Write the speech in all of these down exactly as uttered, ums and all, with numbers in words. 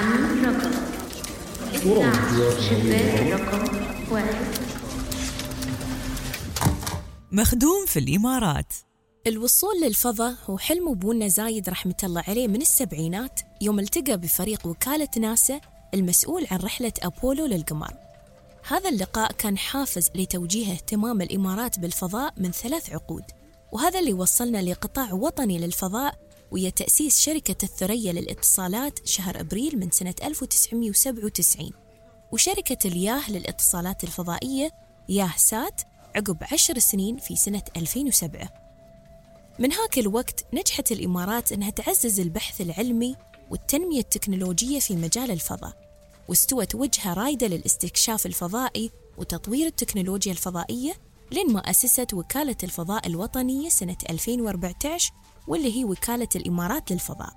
عن رقم الساعة شباك رقم واحد. مخدوم في الإمارات. الوصول للفضاء هو حلم أبونا زايد رحمة الله عليه من السبعينات، يوم التقى بفريق وكالة ناسا المسؤول عن رحلة أبولو للقمر. هذا اللقاء كان حافز لتوجيه اهتمام الإمارات بالفضاء من ثلاث عقود، وهذا اللي وصلنا لقطاع وطني للفضاء وهي تأسيس شركة الثريا للاتصالات شهر أبريل من سنة ألف وتسعمائة وسبعة وتسعين، وشركة الياه للاتصالات الفضائية ياه سات عقب عشر سنين في سنة ألفين وسبعة. من هاك الوقت نجحت الإمارات أنها تعزز البحث العلمي والتنمية التكنولوجية في مجال الفضاء، واستوت وجهة رايدة للاستكشاف الفضائي وتطوير التكنولوجيا الفضائية، لين ما أسست وكالة الفضاء الوطنية سنة ألفين وأربعة عشر، واللي هي وكالة الإمارات للفضاء.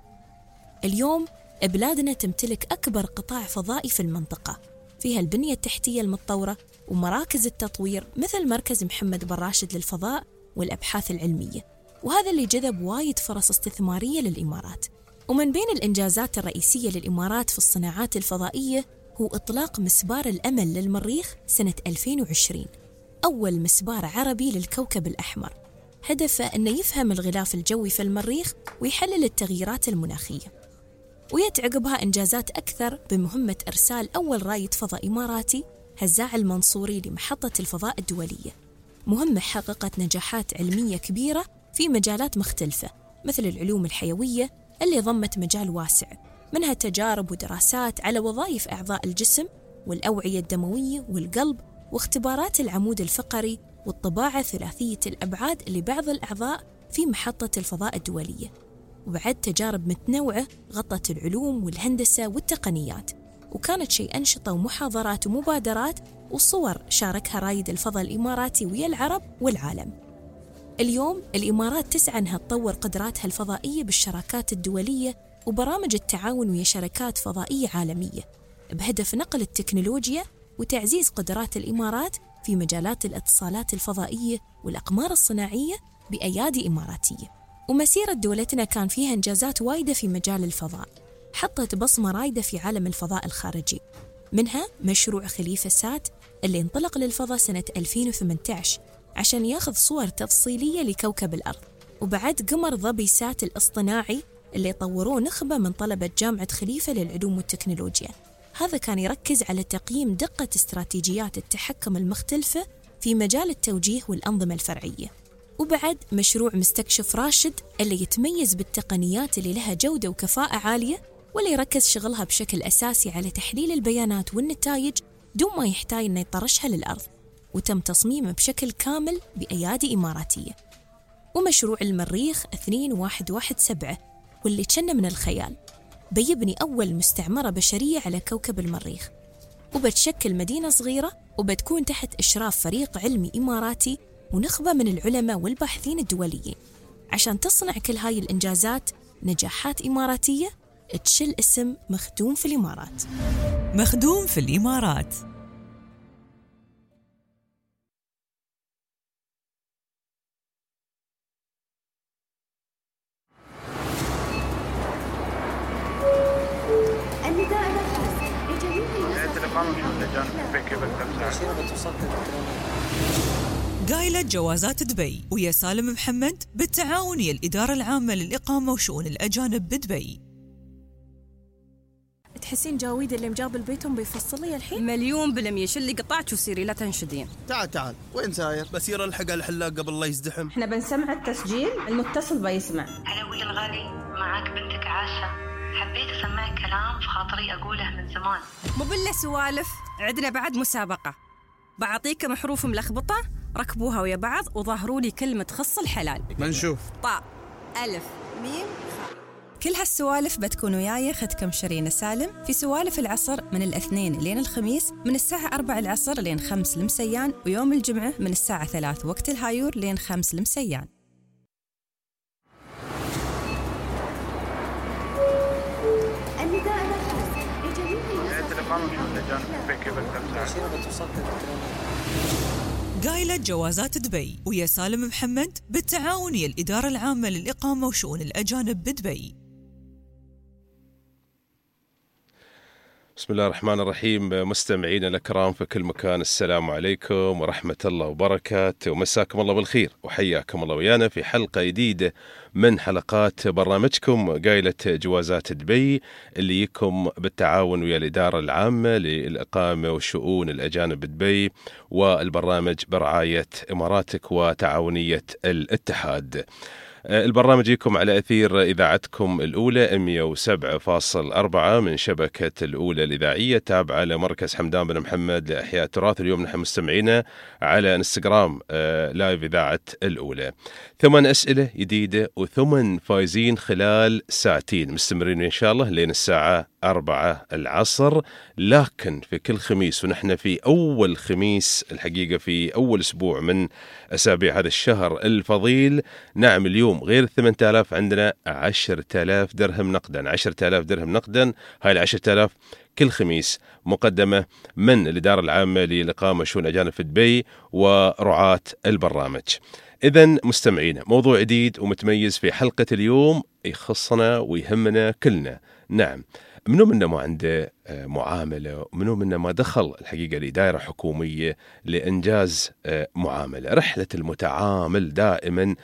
اليوم بلادنا تمتلك أكبر قطاع فضائي في المنطقة، فيها البنية التحتية المتطورة ومراكز التطوير مثل مركز محمد بن راشد للفضاء والأبحاث العلمية، وهذا اللي جذب وايد فرص استثمارية للإمارات. ومن بين الإنجازات الرئيسية للإمارات في الصناعات الفضائية هو إطلاق مسبار الأمل للمريخ سنة ألفين وعشرين، أول مسبار عربي للكوكب الأحمر، هدفه أنه يفهم الغلاف الجوي في المريخ ويحلل التغييرات المناخية. ويتعقبها إنجازات أكثر بمهمة إرسال أول رائد فضاء إماراتي هزاع المنصوري لمحطة الفضاء الدولية، مهمة حققت نجاحات علمية كبيرة في مجالات مختلفة مثل العلوم الحيوية اللي ضمت مجال واسع، منها تجارب ودراسات على وظائف أعضاء الجسم والأوعية الدموية والقلب، واختبارات العمود الفقري والطباعة ثلاثية الأبعاد لبعض الأعضاء في محطة الفضاء الدولية، وبعد تجارب متنوعة غطت العلوم والهندسة والتقنيات، وكانت شيء أنشطة ومحاضرات ومبادرات وصور شاركها رائد الفضاء الإماراتي ويا العرب والعالم. اليوم الإمارات تسعى أنها تطور قدراتها الفضائية بالشراكات الدولية وبرامج التعاون ويا شركات فضائية عالمية، بهدف نقل التكنولوجيا وتعزيز قدرات الإمارات في مجالات الاتصالات الفضائية والأقمار الصناعية بأيادي إماراتية. ومسيرة دولتنا كان فيها إنجازات وايدة في مجال الفضاء، حطت بصمة رايدة في عالم الفضاء الخارجي، منها مشروع خليفة سات اللي انطلق للفضاء سنة ألفين وثمانية عشر عشان ياخذ صور تفصيلية لكوكب الأرض، وبعد قمر ظبي سات الاصطناعي اللي طوروه نخبة من طلبة جامعة خليفة للعلوم والتكنولوجيا. هذا كان يركز على تقييم دقة استراتيجيات التحكم المختلفة في مجال التوجيه والأنظمة الفرعية. وبعد مشروع مستكشف راشد اللي يتميز بالتقنيات اللي لها جودة وكفاءة عالية، واللي يركز شغلها بشكل أساسي على تحليل البيانات والنتائج دون ما يحتاج أن يطرشها للأرض، وتم تصميمه بشكل كامل بأيادي إماراتية. ومشروع المريخ اثنين واحد واحد سبعة واللي كان من الخيال، بيبني أول مستعمرة بشرية على كوكب المريخ، وبتشكل مدينة صغيرة وبتكون تحت إشراف فريق علمي إماراتي ونخبة من العلماء والباحثين الدوليين، عشان تصنع كل هاي الإنجازات نجاحات إماراتية تشل اسم مخدوم في الإمارات. مخدوم في الإمارات. قايلة جوازات دبي ويا سالم محمد بالتعاون ويا الإدارة العامة للإقامة وشؤون الأجانب بدبي. تحسين جاويد اللي مجاب البيتهم بيفصل لي الحين؟ مليون بالمية. شو اللي قطعت وسيري لا تنشدين. تعال تعال وين ساير؟ بسير الحق الحلاق قبل لا يزدحم. احنا بنسمع التسجيل، المتصل بيسمع. هلا ولي الغالي، معاك بنتك عاشة. حبيت أسمعك كلام في خاطري أقوله من زمان. مو بالله سوالف، عندنا بعد مسابقة، بعطيكم حروف ملخبطة ركبوها ويا بعض وظهروا لي كلمة تخص الحلال. بنشوف. طاء ألف ميم خاء. كل هالسوالف بتكون وياي ختكم شيرين سالم في سوالف العصر من الاثنين لين الخميس من الساعة أربعة العصر لين خمس المسيان، ويوم الجمعة من الساعة ثلاث وقت الهايور لين خمس المسيان. قايلة جوازات دبي ويا سالم محمد بالتعاون ويا الإدارة العامة للإقامة وشؤون الأجانب بدبي. بسم الله الرحمن الرحيم. مستمعينا الأكرام في كل مكان، السلام عليكم ورحمة الله وبركاته، ومساكم الله بالخير وحياكم الله ويانا في حلقة جديدة من حلقات برنامجكم قايلة جوازات دبي، اللي يكم بالتعاون ويا الإدارة العامة للإقامة وشؤون الأجانب بدبي، والبرنامج برعاية إماراتك وتعاونية الاتحاد. البرنامج يكم على أثير إذاعتكم الأولى مئة وسبعة فاصلة أربعة من شبكة الأولى الإذاعية تابعة لمركز حمدان بن محمد لإحياء التراث. اليوم نحن مستمعينا على انستغرام آه لايف إذاعة الأولى. ثمان أسئلة جديدة وثمان فايزين خلال ساعتين، مستمرين إن شاء الله لين الساعة أربعة العصر. لكن في كل خميس، ونحن في أول خميس الحقيقة في أول أسبوع من أسابيع هذا الشهر الفضيل، نعم اليوم غير الثمانية آلاف عندنا عشرة آلاف درهم نقدا، عشرة آلاف درهم نقدا. هاي العشرة آلاف كل خميس مقدمة من الإدارة العامة للإقامة وشؤون الأجانب في دبي ورعاة البرنامج. إذن مستمعين، موضوع جديد ومتميز في حلقة اليوم يخصنا ويهمنا كلنا. نعم، منو منا ما عنده معاملة، ومنو منا ما دخل الحقيقة لدائرة حكومية لإنجاز معاملة. رحلة المتعامل دائما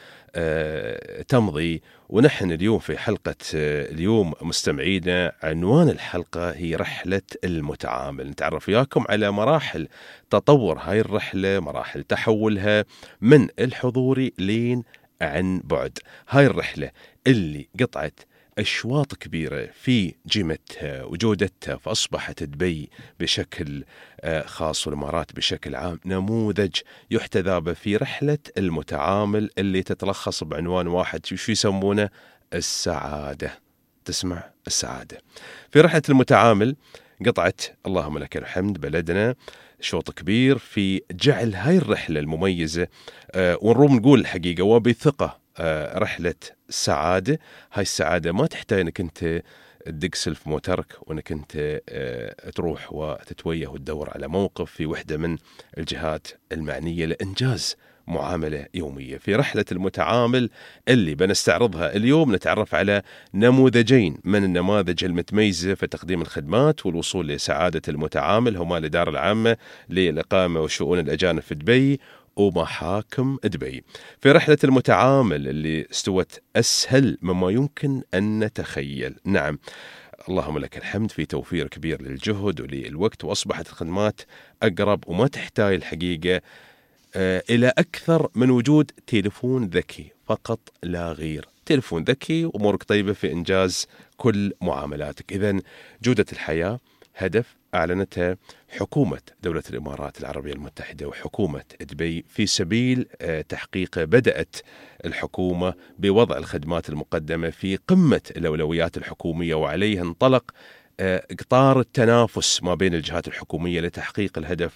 تمضي، ونحن اليوم في حلقة اليوم مستمعينا عنوان الحلقة هي رحلة المتعامل. نتعرف وياكم على مراحل تطور هاي الرحلة، مراحل تحولها من الحضوري لين عن بعد. هاي الرحلة اللي قطعت أشواط كبيرة في جمتها وجودتها، فأصبحت دبي بشكل خاص والإمارات بشكل عام نموذج يحتذى به في رحلة المتعامل، اللي تتلخص بعنوان واحد شو يسمونه؟ السعادة. تسمع؟ السعادة. في رحلة المتعامل قطعت اللهم لك الحمد بلدنا شوط كبير في جعل هاي الرحلة المميزة أه ونروم نقول الحقيقة وبثقة أه رحلة سعادة. هاي السعادة ما تحتاج انك انت تدق سلف موترك وانك انت أه تروح وتتويه وتدور على موقف في وحدة من الجهات المعنية لإنجاز معاملة يومية. في رحلة المتعامل اللي بنستعرضها اليوم نتعرف على نموذجين من النماذج المتميزة في تقديم الخدمات والوصول لسعادة المتعامل، هما الإدارة العامة للإقامة وشؤون الأجانب في دبي ومحاكم دبي. في رحلة المتعامل اللي استوت أسهل مما يمكن أن نتخيل. نعم، اللهم لك الحمد في توفير كبير للجهد وللوقت، وأصبحت الخدمات أقرب وما تحتاج الحقيقة إلى أكثر من وجود تليفون ذكي فقط لا غير. تليفون ذكي وأمورك طيبة في إنجاز كل معاملاتك. إذن جودة الحياة هدف أعلنتها حكومة دولة الإمارات العربية المتحدة وحكومة دبي في سبيل تحقيقه. بدأت الحكومة بوضع الخدمات المقدمة في قمة الأولويات الحكومية، وعليها انطلق قطار التنافس ما بين الجهات الحكومية لتحقيق الهدف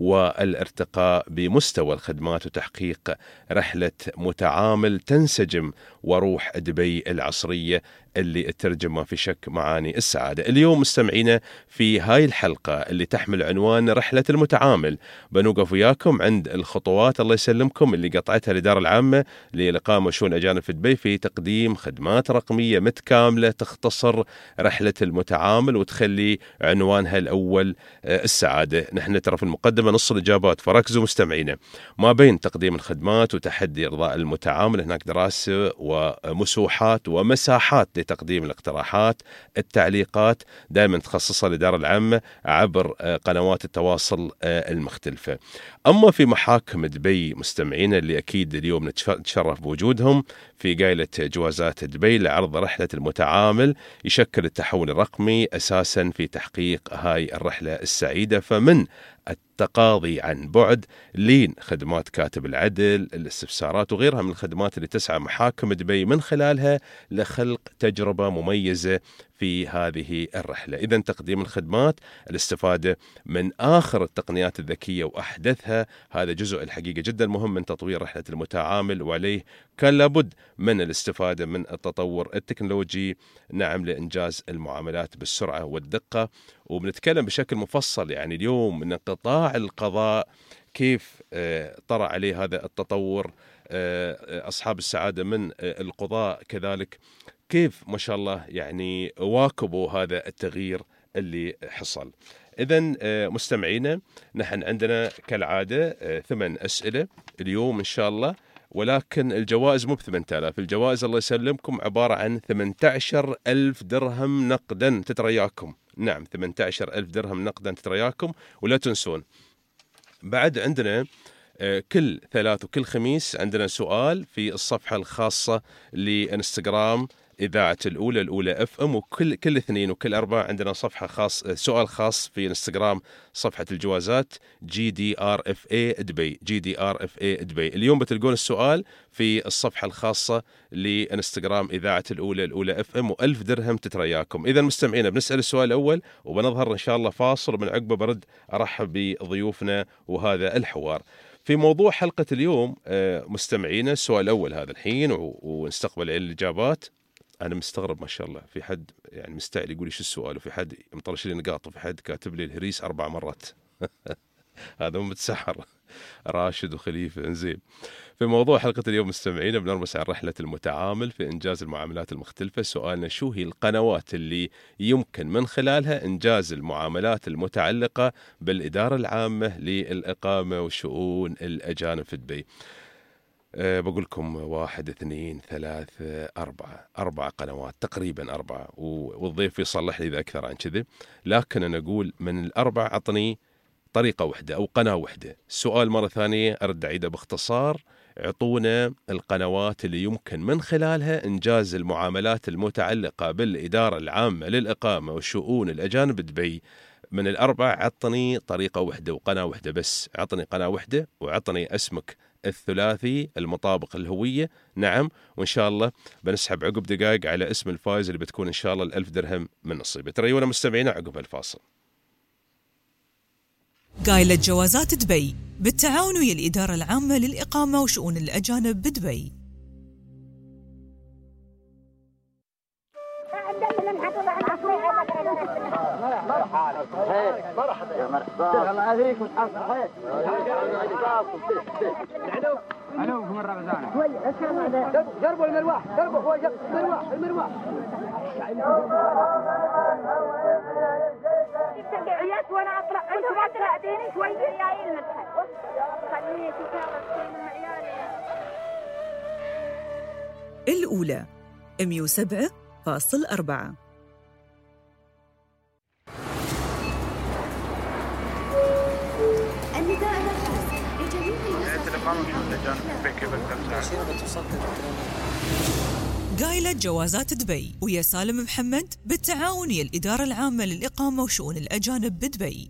والارتقاء بمستوى الخدمات وتحقيق رحلة متعامل تنسجم وروح دبي العصرية اللي تترجم ما في شك معاني السعادة. اليوم مستمعينا في هاي الحلقة اللي تحمل عنوان رحلة المتعامل بنوقف وياكم عند الخطوات الله يسلمكم اللي قطعتها الإدارة العامة للإقامة وشؤون الأجانب في دبي في تقديم خدمات رقمية متكاملة تختصر رحلة المتعامل وتخلي عنوانها الأول السعادة. نحن ترى في المقدمة نص الإجابات، فركزوا مستمعينا. ما بين تقديم الخدمات وتحدي إرضاء المتعامل هناك دراسة ومسوحات ومساحات لتقديم الاقتراحات، التعليقات دائما تخصصها الإدارة العامة عبر قنوات التواصل المختلفة. أما في محاكم دبي مستمعينا اللي أكيد اليوم نتشرف بوجودهم في قايلة جوازات دبي لعرض رحلة المتعامل، يشكل التحول الرقمي أساسا في تحقيق هاي الرحلة السعيدة، فمن التقاضي عن بعد لين خدمات كاتب العدل، الاستفسارات وغيرها من الخدمات اللي تسعى محاكم دبي من خلالها لخلق تجربة مميزة في هذه الرحلة. إذن تقديم الخدمات، الاستفادة من آخر التقنيات الذكية وأحدثها، هذا جزء الحقيقة جدا مهم من تطوير رحلة المتعامل، وعليه كان لابد من الاستفادة من التطور التكنولوجي نعم لإنجاز المعاملات بالسرعة والدقة. وبنتكلم بشكل مفصل يعني اليوم من قطاع القضاء كيف طرأ عليه هذا التطور، أصحاب السعادة من القضاء كذلك كيف ما شاء الله يعني واكبوا هذا التغيير اللي حصل. إذن مستمعينا نحن عندنا كالعادة ثمان أسئلة اليوم إن شاء الله، ولكن الجوائز مو بثمانية آلاف، الجوائز الله يسلمكم عبارة عن ثمانية عشر ألف درهم نقدا تترياكم. نعم ثمانية عشر ألف درهم نقدا تترياكم. ولا تنسون بعد عندنا كل ثلاث وكل خميس عندنا سؤال في الصفحة الخاصة لإنستغرام إذاعة الأولى الأولى اف ام، وكل كل اثنين وكل أربعة عندنا صفحة خاص سؤال خاص في انستغرام صفحة الجوازات جي دي ار اف اي دبي جي دي ار اف اي دبي. اليوم بتلقون السؤال في الصفحة الخاصة لانستغرام إذاعة الأولى الأولى اف ام، وألف درهم تترياكم. إذا مستمعينا بنسأل السؤال الأول وبنظهر إن شاء الله فاصل، ومن عقبه برد أرحب بضيوفنا وهذا الحوار. في موضوع حلقة اليوم مستمعينا السؤال الأول هذا الحين ونستقبل الإجابات. أنا مستغرب ما شاء الله، في حد يعني مستعجل يقول إيش السؤال، وفي حد مطرش لي نقاط، وفي حد كاتب لي الهريس أربع مرات هذا متسحر راشد وخليفة. انزين في موضوع حلقة اليوم مستمعينا بنرمس عن رحلة المتعامل في إنجاز المعاملات المختلفة. سؤالنا شو هي القنوات اللي يمكن من خلالها إنجاز المعاملات المتعلقة بالإدارة العامة للإقامة وشؤون الأجانب في دبي؟ أه بقول لكم واحد اثنين ثلاث أربعة أربع قنوات تقريبا أربعة، والضيف يصلح لي إذا أكثر عن كذا، لكن أنا أقول من الأربع أعطني طريقة واحدة أو قناة واحدة. السؤال مرة ثانية أرد أعيده باختصار، اعطونا القنوات اللي يمكن من خلالها إنجاز المعاملات المتعلقة بالإدارة العامة للإقامة وشؤون الأجانب دبي. من الأربع عطني طريقة واحدة وقناة واحدة بس، عطني قناة واحدة وعطني اسمك الثلاثي المطابق الهوية. نعم، وإن شاء الله بنسحب عقب دقائق على اسم الفائز اللي بتكون إن شاء الله الألف درهم من نصيبه. تريونا مستمعينا عقب الفاصل. قايلة جوازات دبي بالتعاون ويا الإدارة العامة للإقامة وشؤون الأجانب بدبي. مرحبا يا مرحبا الله عليكم تحصل علوكم الرمزانة جربوا المروح جربوا هو المروح المروح التبعيات وانا اطلع انتم ما تساعديني شوي جايين المدخل خليني تتابع من عيالي. الأولى مية وسبعة فاصل أربعة. قايلة جوازات دبي ويا سالم محمد بالتعاون ويا الإدارة العامة للإقامة وشؤون الأجانب بدبي.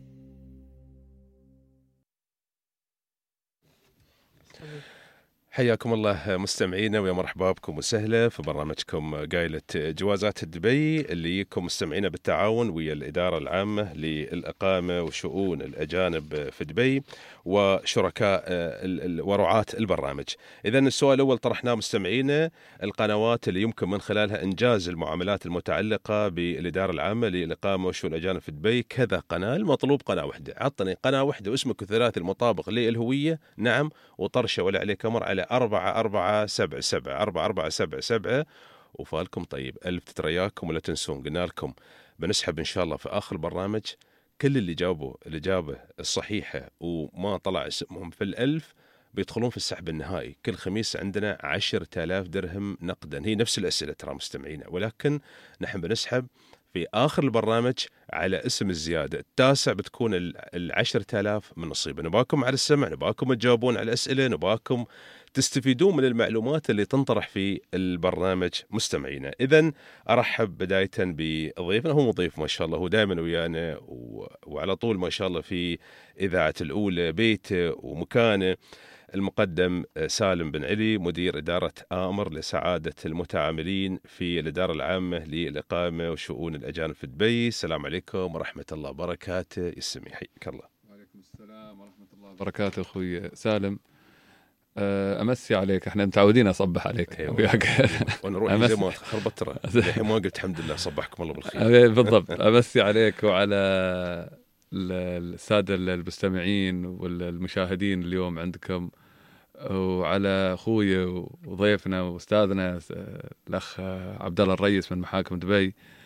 حياكم الله مستمعينا ويا مرحبا بكم وسهلا في برنامجكم قايلة جوازات دبي اللي يكم مستمعينا بالتعاون ويا الإدارة العامة للإقامة وشؤون الأجانب في دبي وشركاء ورعاة البرنامج. إذن السؤال الأول طرحناه مستمعينا، القنوات اللي يمكن من خلالها إنجاز المعاملات المتعلقة بالإدارة العامة للإقامة وشؤون الأجانب في دبي. كذا قناة، المطلوب قناة واحدة. عطني قناة واحدة واسمك الثلاثي المطابق للهوية. نعم، وطرشة ولا عليك أمر على أربعة أربعة سبعة سبعة أربعة أربعة سبعة سبعة وفالكم طيب ألف تترياكم. ولا تنسون قلنا لكم بنسحب إن شاء الله في آخر البرنامج كل اللي جابوا الإجابة الصحيحة وما طلع اسمهم في الألف بيدخلون في السحب النهائي. كل خميس عندنا عشرة آلاف درهم نقدا. هي نفس الأسئلة ترى مستمعينا، ولكن نحن بنسحب في آخر البرنامج على اسم الزيادة التاسع بتكون العشرة آلاف من نصيبه. نباكم على السمع، نباكم تجاوبون على الأسئلة، نباكم تستفيدون من المعلومات اللي تنطرح في البرنامج مستمعينا. إذن أرحب بداية بضيفنا، هو مضيف ما شاء الله، هو دائما ويانا وعلى طول ما شاء الله في إذاعة الأولى بيته ومكانه، المقدم سالم بن علي، مدير إدارة آمر لسعادة المتعاملين في الإدارة العامة للإقامة وشؤون الأجانب في دبي. السلام عليكم ورحمة الله وبركاته. يسمي حيك الله. وعليكم السلام ورحمة الله وبركاته أخوي سالم. أمسي عليك، احنا متعودين أصبح عليك وياك. وانا روحي زي ما خربت ترى الحين ما قلت الحمد لله صبحكم الله بالخير. بالضبط. أمسي عليك وعلى السادة المستمعين والمشاهدين اليوم عندكم، وعلى أخوي وضيفنا وأستاذنا الأخ عبد الله الرئيس من محاكم دبي.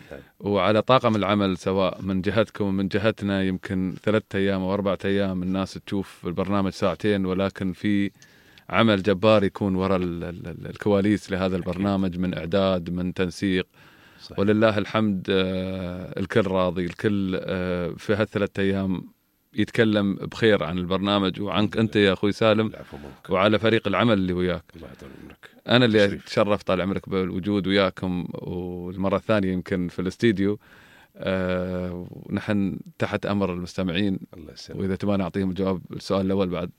وعلى طاقم العمل سواء من جهتكم ومن جهتنا يمكن ثلاثة أيام أو أربعة أيام الناس تشوف البرنامج ساعتين، ولكن في عمل جبار يكون وراء الكواليس لهذا البرنامج من إعداد من تنسيق. صحيح. ولله الحمد الكل راضي، الكل في هالثلاثة أيام يتكلم بخير عن البرنامج وعنك أنت يا أخوي سالم وعلى فريق العمل اللي وياك. أنا اللي أتشرف طال عمرك بالوجود وياكم، والمرة الثانية يمكن في الاستديو. أه ونحن تحت أمر المستمعين، وإذا تبغى نعطيهم الجواب السؤال الأول بعد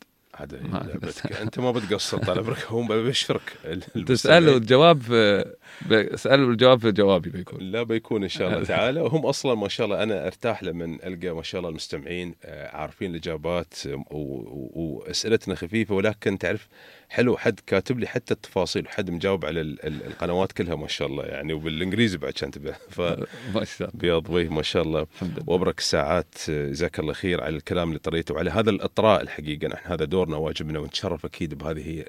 انت ما بتقصر طال عمرك، هم بيشفرك تساله الجواب اساله الجواب في جوابي بيكون لا بيكون ان شاء الله تعالى. وهم اصلا ما شاء الله انا ارتاح لمن القى ما شاء الله المستمعين عارفين الاجابات واسئلتنا خفيفه، ولكن تعرف حلو حد كاتب لي حتى التفاصيل وحد مجاوب على القنوات كلها ما شاء الله يعني، وبالانجليزي بعد كان تبه ف ما شاء الله بياض وجه ما شاء الله وابرك الساعات. جزاك الله خير على الكلام اللي طريته وعلى هذا الاطراء. الحقيقه نحن هذا دورنا واجبنا، ونتشرف اكيد بهذه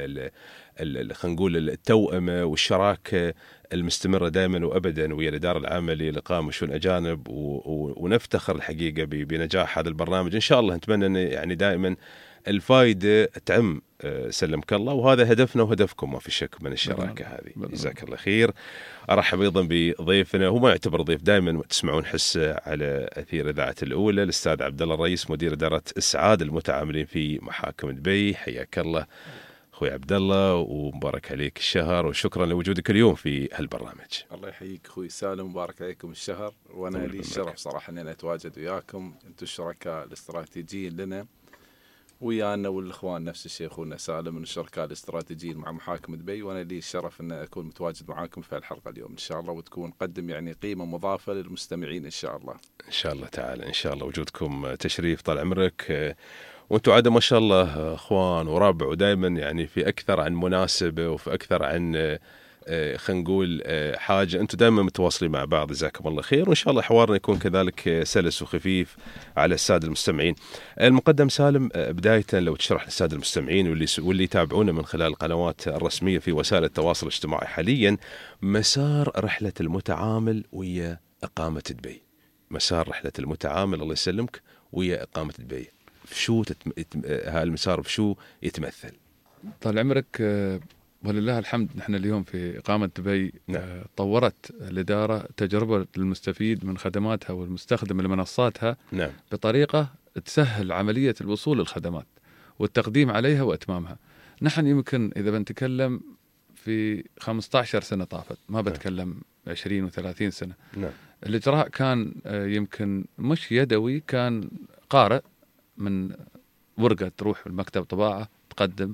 خلينا نقول التوأمه والشراكه المستمره دائما وابدا ويا الاداره العامه للإقامة وشؤون الاجانب، ونفتخر الحقيقه بنجاح هذا البرنامج. ان شاء الله نتمنى ان يعني دائما الفائده تعم سلمك الله، وهذا هدفنا وهدفكم ما في شك من الشراكه هذه. جزاك الله خير. ارحب ايضا بضيفنا، هو ما يعتبر ضيف، دائما تسمعون حسه على اثير اذاعه الاولى، الاستاذ عبد الله الرئيس مدير اداره اسعاد المتعاملين في محاكم دبي. حياك الله اخوي عبد الله، ومبارك عليك الشهر، وشكرا لوجودك اليوم في هالبرنامج. الله يحييك اخوي سالم، مبارك عليكم الشهر، وانا لي الشرف صراحه اني اتواجد وياكم. انتم الشركاء الاستراتيجيين لنا ويانا، والاخوان نفس الشيء اخونا سالم من الشركاء الاستراتيجيين مع محاكم دبي، وانا لي الشرف ان اكون متواجد معاكم في الحلقه اليوم ان شاء الله، وتكون قدم يعني قيمه مضافه للمستمعين ان شاء الله. ان شاء الله تعالى، ان شاء الله وجودكم تشريف طال عمرك، وانتم عاده ما شاء الله اخوان وربع، ودائما يعني في اكثر عن مناسبه وفي اكثر عن خلينا نقول حاجه انتم دائما متواصلين مع بعض. جزاكم الله خير، وان شاء الله حوارنا يكون كذلك سلس وخفيف على الساده المستمعين. المقدم سالم، بدايه لو تشرح للساده المستمعين واللي واللي يتابعونا من خلال القنوات الرسميه في وسائل التواصل الاجتماعي حاليا مسار رحله المتعامل ويا اقامه دبي. مسار رحله المتعامل الله يسلمك ويا اقامه دبي، في شو تتم... هالمسار في شو يتمثل؟ طال عمرك، ولله الحمد نحن اليوم في إقامة دبي. نعم. طورت الإدارة تجربة للمستفيد من خدماتها والمستخدم لمنصاتها. نعم. بطريقة تسهل عملية الوصول للخدمات والتقديم عليها وإتمامها. نحن يمكن إذا بنتكلم في خمسة عشر سنة طافت، ما بتكلم نعم. عشرين وثلاثين سنة. نعم. الإجراء كان يمكن مش يدوي، كان قارئ من ورقة تروح المكتب طباعة تقدم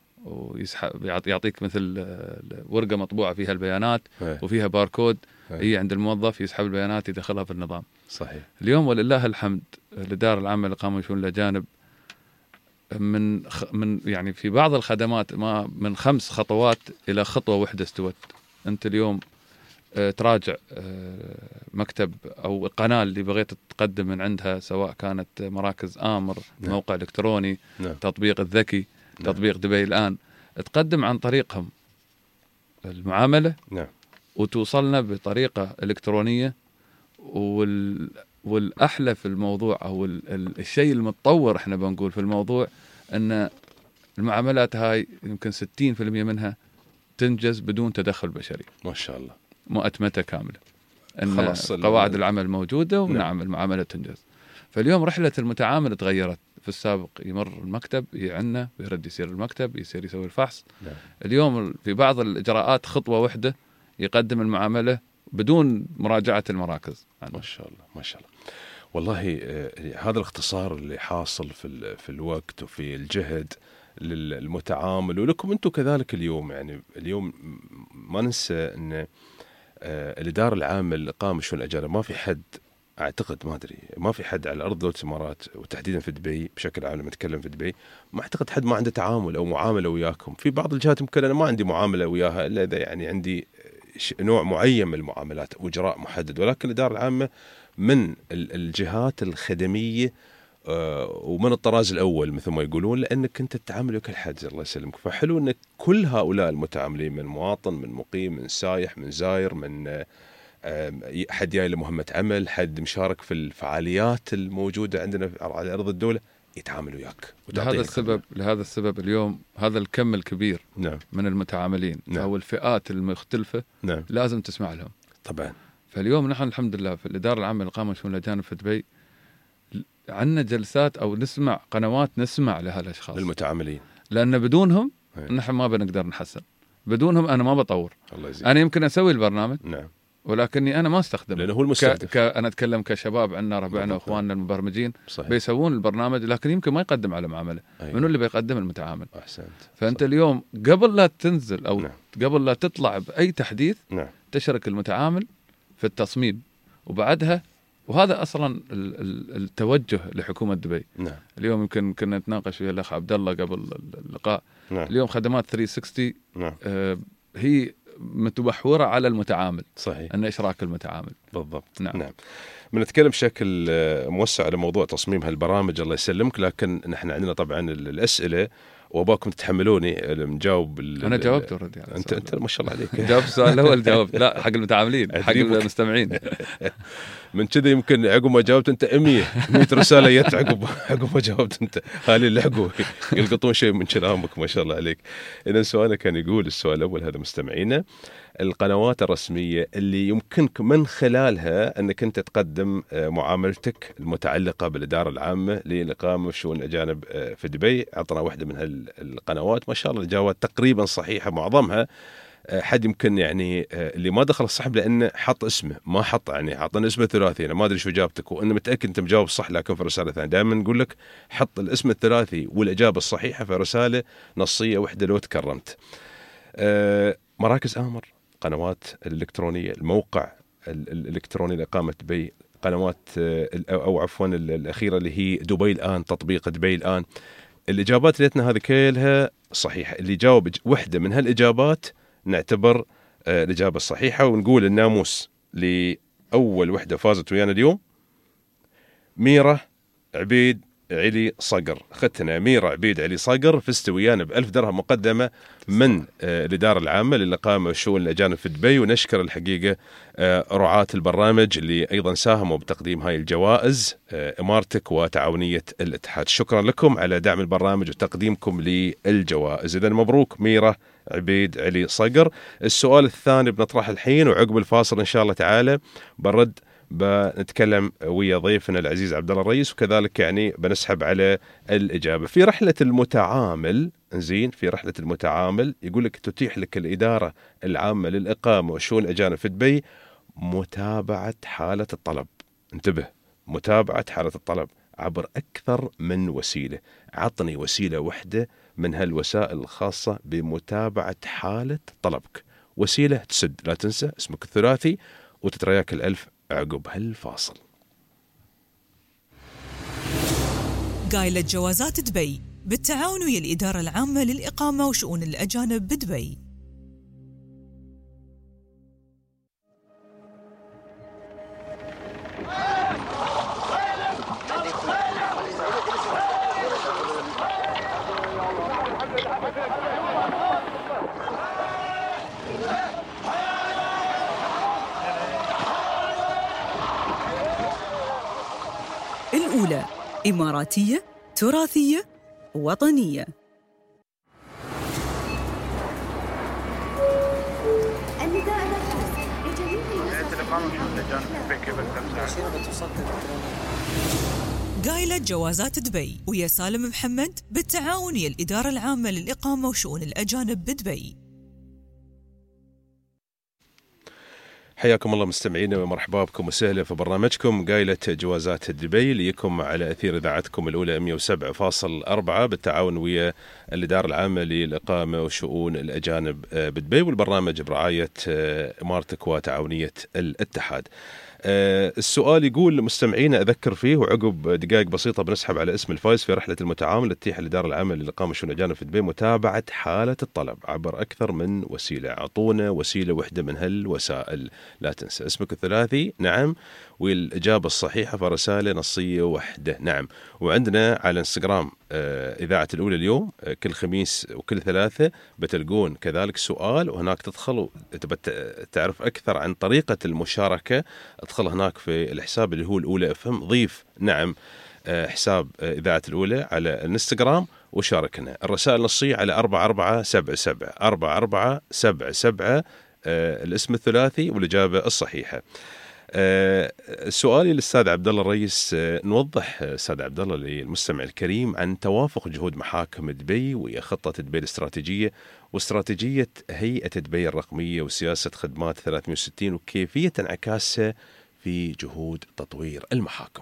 ويسحب يعطيك مثل ورقة مطبوعة فيها البيانات هي. وفيها باركود، هي عند الموظف يسحب البيانات يدخلها في النظام. صحيح. اليوم ولله الحمد الإدارة العامة للإقامة وشؤون الأجانب من خ... من يعني في بعض الخدمات ما من خمس خطوات إلى خطوة واحدة استوت. أنت اليوم تراجع مكتب أو القناة اللي بغيت تقدم من عندها، سواء كانت مراكز آمر، نعم. موقع إلكتروني، نعم. تطبيق الذكي، نعم. تطبيق دبي الآن، تقدم عن طريقهم المعاملة، نعم. وتوصلنا بطريقة إلكترونية. وال... والأحلى في الموضوع أو ال... الشيء المتطور إحنا بنقول في الموضوع أن المعاملات هاي يمكن ستين بالمئة منها تنجز بدون تدخل بشري. ما شاء الله. مؤتمتة كاملة. أن قواعد العمل موجودة، ونعم المعاملة تنجز. فاليوم رحلة المتعامل تغيرت. في السابق يمر المكتب يعنى ويرد يصير المكتب يصير يسوي الفحص. نعم. اليوم في بعض الإجراءات خطوة واحدة يقدم المعاملة بدون مراجعة المراكز. ما شاء الله ما شاء الله. والله هذا الاختصار اللي حاصل في في الوقت وفي الجهد للمتعامل ولكم انتم كذلك اليوم. يعني اليوم ما ننسى ان الإدارة العامة للإقامة وشؤون الأجانب ما في حد، أعتقد ما أدري ما في حد على أرض دولة الإمارات وتحديدا في دبي بشكل عام، لما نتكلم في دبي ما أعتقد حد ما عنده تعامل أو معاملة وياكم. في بعض الجهات يمكن أنا ما عندي معاملة وياها إلا إذا يعني عندي نوع معين من المعاملات وإجراء محدد، ولكن الإدارة العامة من الجهات الخدمية ومن الطراز الأول مثل ما يقولون، لأنك أنت تتعامل وكل حد الله يسلمك. فحلو أن كل هؤلاء المتعاملين من مواطن، من مقيم، من سايح، من زاير، من حد جاي لمهمة عمل، حد مشارك في الفعاليات الموجودة عندنا على أرض الدولة، يتعامل وياك. لهذا السبب لهذا السبب اليوم هذا الكم الكبير نعم. من المتعاملين نعم. أو الفئات المختلفة نعم. لازم تسمع لهم طبعا. فاليوم نحن الحمد لله في الإدارة العامة للإقامة وشؤون الأجانب في دبي عندنا جلسات أو نسمع قنوات نسمع لهالأشخاص للمتعاملين، لأن بدونهم هي. نحن ما بنقدر نحسن، بدونهم أنا ما بطور. الله يزيد. أنا يمكن أسوي البرنامج نعم. ولكني أنا ما استخدمه لأنه هو المستهدف. ك... ك... أنا أتكلم كشباب عندنا ربعنا وإخواننا المبرمجين صحيح. بيسوون البرنامج لكن يمكن ما يقدم على معاملة. أيوة. منو اللي بيقدم؟ المتعامل. أحسنت. فأنت صح. اليوم قبل لا تنزل أو نعم. قبل لا تطلع بأي تحديث نعم. تشارك المتعامل في التصميم وبعدها، وهذا أصلا التوجه لحكومة دبي. نعم. اليوم يمكن كنا نتناقش ويا الأخ عبد الله قبل اللقاء. نعم. اليوم خدمات ثلاثمية وستين نعم. آه هي متبحورة على المتعامل. صحيح. أن إشراك المتعامل. بالضبط. نعم. نعم. بنتكلم بشكل موسع على موضوع تصميم هالبرامج الله يسلمك، لكن نحن عندنا طبعا الأسئلة واباكم تتحملوني نجاوب. انا جاوبت اوريدي. انت انت ما شاء الله عليك. جاوب السؤال الاول جاوبت، لا حق المتعاملين حق المستمعين. من كذا يمكن عقب ما جاوبت انت مية مية رساله جت عقب عقب ما جاوبت انت، هالي لحقوا يلقطون شيء من كلامك ما شاء الله عليك. اذا سؤالنا كان يقول، السؤال الاول هذا مستمعينا، القنوات الرسميه اللي يمكنك من خلالها انك انت تقدم معاملتك المتعلقه بالاداره العامه للاقامه وشؤون الاجانب في دبي، عطنا واحده من هالقنوات. ما شاء الله الجوابات تقريبا صحيحه معظمها. حد يمكن يعني اللي ما دخل الصحب لانه حط اسمه ما حط، يعني حطنا اسمه ثلاثي، انا ما ادري شو اجابتك وانه متاكد انت مجاوب صح، لكن في رساله ثانيه دائما نقول لك حط الاسم الثلاثي والاجابه الصحيحه في رساله نصيه واحده لو تكرمت. مراكز امر، قنوات الالكترونيه، الموقع الالكتروني لاقامه دبي، قنوات او عفوا الاخيره اللي هي دبي الان، تطبيق دبي الان. الاجابات ليتنا هذه كلها صحيحه، اللي جاوب وحده من هالاجابات نعتبر الإجابة الصحيحة، ونقول الناموس لأول وحدة فازت ويانا اليوم ميرة عبيد علي صقر. اختنا ميرة عبيد علي صقر فزت ويانا بألف درهم مقدمة من الإدارة العامة للإقامة وشؤون الأجانب في دبي، ونشكر الحقيقة رعاة البرنامج اللي أيضا ساهموا بتقديم هاي الجوائز، إمارتك وتعاونية الاتحاد. شكرا لكم على دعم البرنامج وتقديمكم للجوائز. إذن مبروك ميرة عبيد علي صقر. السؤال الثاني بنطرح الحين، وعقب الفاصل إن شاء الله تعالى برد بنتكلم ويا ضيفنا العزيز عبد الله الرئيس، وكذلك يعني بنسحب على الإجابة. في رحلة المتعامل، زين، في رحلة المتعامل يقول لك تتيح لك الإدارة العامة للإقامة وشؤون الأجانب في دبي متابعة حالة الطلب. انتبه، متابعة حالة الطلب عبر أكثر من وسيلة. عطني وسيلة واحدة من هالوسائل الخاصة بمتابعة حالة طلبك، وسيلة تسد. لا تنسى اسمك الثلاثي وتترياك الألف عقب هالفاصل. قايلة جوازات دبي بالتعاون ويا الإدارة العامة للإقامة وشؤون الأجانب بدبي. الأولى إماراتية، تراثية، وطنية. قايلة جوازات دبي ويا سالم محمد بالتعاون ويا الإدارة العامة للإقامة وشؤون الأجانب بدبي. حياكم الله مستمعينا ومرحبا بكم وسهلا في برنامجكم قايلة جوازات دبي، ليكم على أثير إذاعتكم الأولى مئة وسبعة فاصلة أربعة بالتعاون ويا الإدارة العامة للإقامة وشؤون الأجانب بدبي، والبرنامج برعاية إمارتك وتعاونية الاتحاد. أه السؤال يقول لمستمعينا أذكر فيه، وعقب دقائق بسيطة بنسحب على اسم الفائز في رحلة المتعامل تتيح لدار العمل لإقامة شؤون الأجانب في دبي متابعة حالة الطلب عبر أكثر من وسيلة. أعطونا وسيلة واحدة من هالوسائل، لا تنسى اسمك الثلاثي نعم والإجابة الصحيحة فرسالة نصية واحدة نعم. وعندنا على انستغرام أه إذاعة الأولى اليوم أه كل خميس وكل ثلاثة بتلقون كذلك سؤال، وهناك تدخل وتبت تعرف أكثر عن طريقة المشاركة. ادخل هناك في الحساب اللي هو الأولى افهم، ضيف نعم حساب إذاعة الأولى على الانستغرام وشاركنا. الرسائل النصية على أربعة أربعة سبعة سبعة أربعة أربعة سبعة سبعة الاسم الثلاثي والإجابة الصحيحة. سؤالي للأستاذ عبد الله الرئيس، نوضح أستاذ عبد الله للمستمع الكريم عن توافق جهود محاكم دبي وهي خطة دبي الاستراتيجية واستراتيجية هيئة دبي الرقمية وسياسة خدمات ثلاثمئة وستين وكيفية انعكاسها في جهود تطوير المحاكم.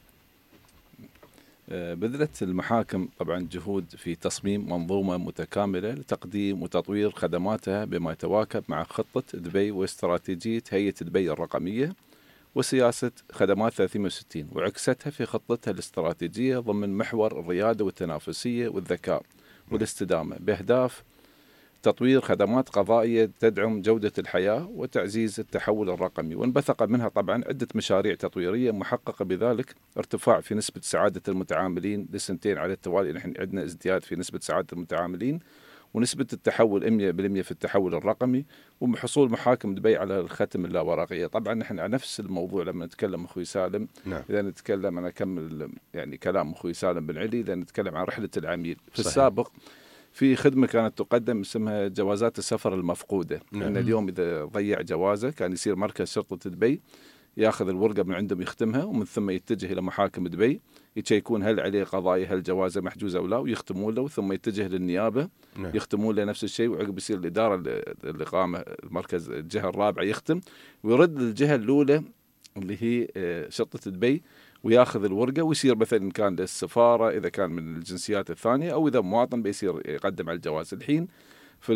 بذلت المحاكم طبعا جهود في تصميم منظومة متكاملة لتقديم وتطوير خدماتها بما يتواكب مع خطة دبي واستراتيجية هيئة دبي الرقمية وسياسة خدمات ثلاثمئة وستين، وعكستها في خطتها الاستراتيجية ضمن محور الريادة والتنافسية والذكاء والاستدامة بأهداف تطوير خدمات قضائية تدعم جودة الحياة وتعزيز التحول الرقمي. وانبثق منها طبعا عدة مشاريع تطويرية محققة بذلك ارتفاع في نسبة سعادة المتعاملين لسنتين على التوالي. نحن عندنا ازدياد في نسبة سعادة المتعاملين ونسبة التحول مئة بالمئة في التحول الرقمي، وحصول محاكم دبي على الختم اللاورقية. طبعا نحن على نفس الموضوع لما نتكلم أخوي سالم نعم. إذا نتكلم أنا أكمل يعني كلام أخوي سالم بن علي، إذا نتكلم عن رحلة العميل في صحيح. السابق في خدمة كانت تقدم اسمها جوازات السفر المفقودة. نعم. إن اليوم إذا ضيع جوازه كان يصير مركز شرطة دبي ياخذ الورقة من عندهم يختمها، ومن ثم يتجه إلى محاكم دبي يشيكون هل عليه قضايا هل جوازه محجوز أو لا ويختمون له، ثم يتجه للنيابة نعم. يختمون له نفس الشيء، وعقب يصير الإدارة الإقامة المركز الجهة الرابعة يختم ويرد للجهة الأولى اللي هي شرطة دبي وياخذ الورقة ويصير مثلا إن كان للسفارة إذا كان من الجنسيات الثانية أو إذا مواطن بيصير يقدم على الجواز. الحين في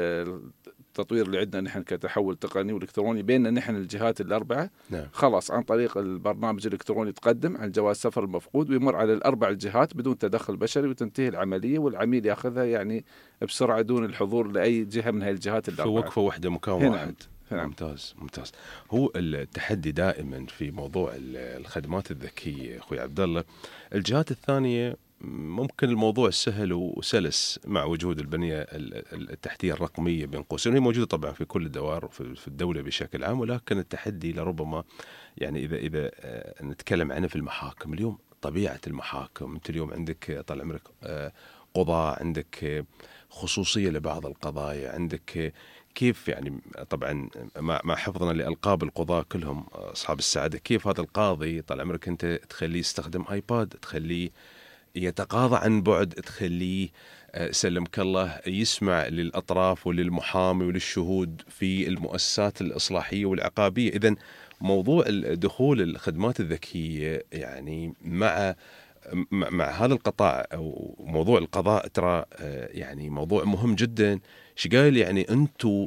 التطوير اللي عندنا نحن كتحول تقني والكتروني بيننا نحن الجهات الأربعة نعم. خلاص عن طريق البرنامج الإلكتروني تقدم عن جواز سفر المفقود ويمر على الأربع الجهات بدون تدخل بشري وتنتهي العملية والعميل ياخذها يعني بسرعة دون الحضور لأي جهة من هاي الجهات الأربعة. في وقفة واحدة مكان واحد. نعم. ممتاز ممتاز. هو التحدي دائما في موضوع الخدمات الذكية أخوي عبد الله، الجهات الثانية ممكن الموضوع سهل وسلس مع وجود البنية التحتية الرقمية بين قوسين، هي موجودة طبعا في كل الدوائر في الدولة بشكل عام، ولكن التحدي لربما يعني إذا إذا نتكلم عنه في المحاكم اليوم، طبيعة المحاكم أنت اليوم عندك طال عمرك قضاء، عندك خصوصية لبعض القضايا، عندك كيف يعني طبعا مع حفظنا لألقاب القضاة كلهم أصحاب السعادة، كيف هذا القاضي طال عمرك أنت تخليه يستخدم آيباد، تخليه يتقاضى عن بعد، تخليه سلمك الله يسمع للأطراف وللمحامي وللشهود في المؤسسات الإصلاحية والعقابية. إذن موضوع دخول الخدمات الذكية يعني مع مع هذا القطاع أو موضوع القضاء ترى يعني موضوع مهم جدا. شقايل يعني أنتوا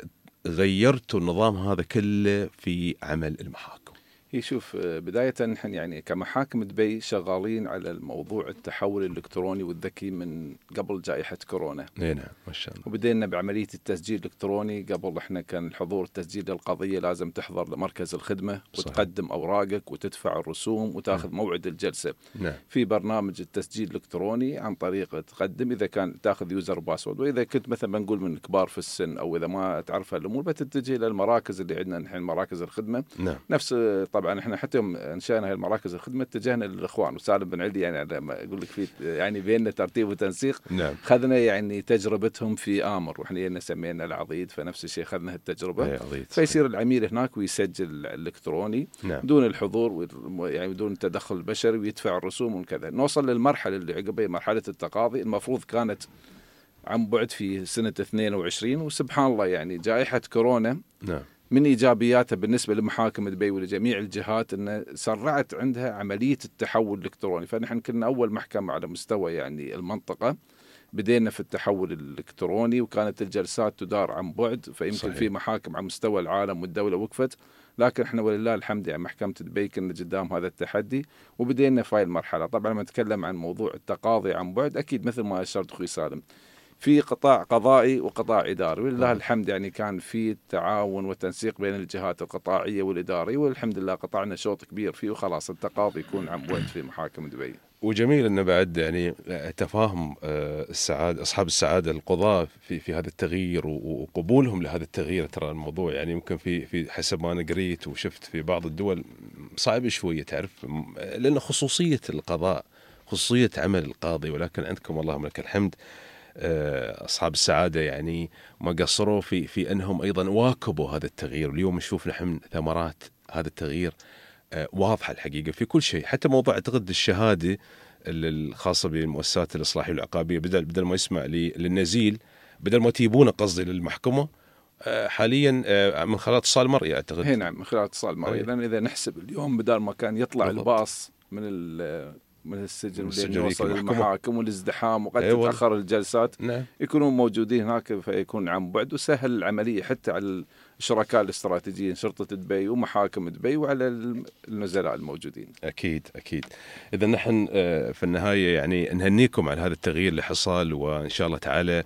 غيرتوا النظام هذا كله في عمل المحاكم؟ يشوف بداية نحن يعني كمحاكم دبي شغالين على الموضوع التحول الإلكتروني والذكي من قبل جائحة كورونا. نعم ما شاء الله. وبدينا بعملية التسجيل الإلكتروني. قبل إحنا كان الحضور التسجيل للقضية لازم تحضر لمركز الخدمة وتقدم أوراقك وتدفع الرسوم وتأخذ م. موعد الجلسة. نعم. في برنامج التسجيل الإلكتروني عن طريق تقدم إذا كان تأخذ يوزر باسورد، وإذا كنت مثلا بنقول من كبار في السن أو إذا ما تعرف الأمور بتتجه إلى المراكز اللي عندنا نحن مراكز الخدمة. نعم. نفس طبعا احنا حتى يوم انشأنا هاي المراكز الخدمة اتجهنا للاخوان وسالم بن علي يعني لما اقول لك في يعني بيننا ترتيب وتنسيق. نعم. خذنا يعني تجربتهم في آمر واحنا سمينا العضيد، فنفس الشيء خذنا التجربة فيصير العميل هناك ويسجل الالكتروني. نعم. دون الحضور يعني بدون التدخل البشري ويدفع الرسوم وكذا. نوصل للمرحلة اللي عقبها مرحلة التقاضي، المفروض كانت عن بعد في سنة اثنين وعشرين، وسبحان الله يعني جائحة كورونا نعم. من إيجابياتها بالنسبة لمحاكم دبي ولجميع الجهات أن سرعت عندها عملية التحول الإلكتروني. فنحن كنا أول محكمة على مستوى يعني المنطقة بدينا في التحول الإلكتروني، وكانت الجلسات تدار عن بعد، فيمكن صحيح. في محاكم على مستوى العالم والدولة وقفت، لكن احنا ولله الحمد يعني محكمة دبي كنا قدام هذا التحدي وبدينا في هاي المرحلة. طبعا لما نتكلم عن موضوع التقاضي عن بعد، أكيد مثل ما أشرت أخوي سالم في قطاع قضائي وقطاع إداري، ولله الحمد يعني كان في تعاون وتنسيق بين الجهات القطاعية والإدارية، والحمد لله قطعنا شوط كبير فيه، وخلاص التقاضي يكون عن بعد في محاكم دبي. وجميل أنه بعد يعني تفاهم السعادة أصحاب السعادة القضاة في في هذا التغيير وقبولهم لهذا التغيير. ترى الموضوع يعني يمكن في في حسب ما أنا قريت وشفت في بعض الدول صعب شوية، تعرف، لأن خصوصية القضاء خصوصية عمل القاضي، ولكن عندكم اللهم لك الحمد أصحاب السعادة يعني ما قصروا في في أنهم أيضا واكبوا هذا التغيير. اليوم نشوف نحن ثمرات هذا التغيير واضحة الحقيقة في كل شيء، حتى موضوع أعتقد الشهادة الخاصة بالمؤسسات الإصلاحية والعقابية، بدل بدل ما يسمع للنزيل، بدل ما تجيبونه قصدي للمحكمة حاليا من خلال اتصال مرئي أعتقد. هنا من خلال اتصال مرئي، لأن إذا نحسب اليوم بدل ما كان يطلع بالضبط. الباص من من السجن لين يوصل للمحاكم والازدحام وقد أيوة. تتأخر الجلسات، نعم. يكونون موجودين هناك، فيكون عن بعد، وسهل العملية حتى على الشركاء الاستراتيجيين شرطة دبي ومحاكم دبي وعلى النزلاء الموجودين. أكيد أكيد. إذا نحن في النهاية يعني نهنيكم على هذا التغيير اللي حصل، وإن شاء الله تعالى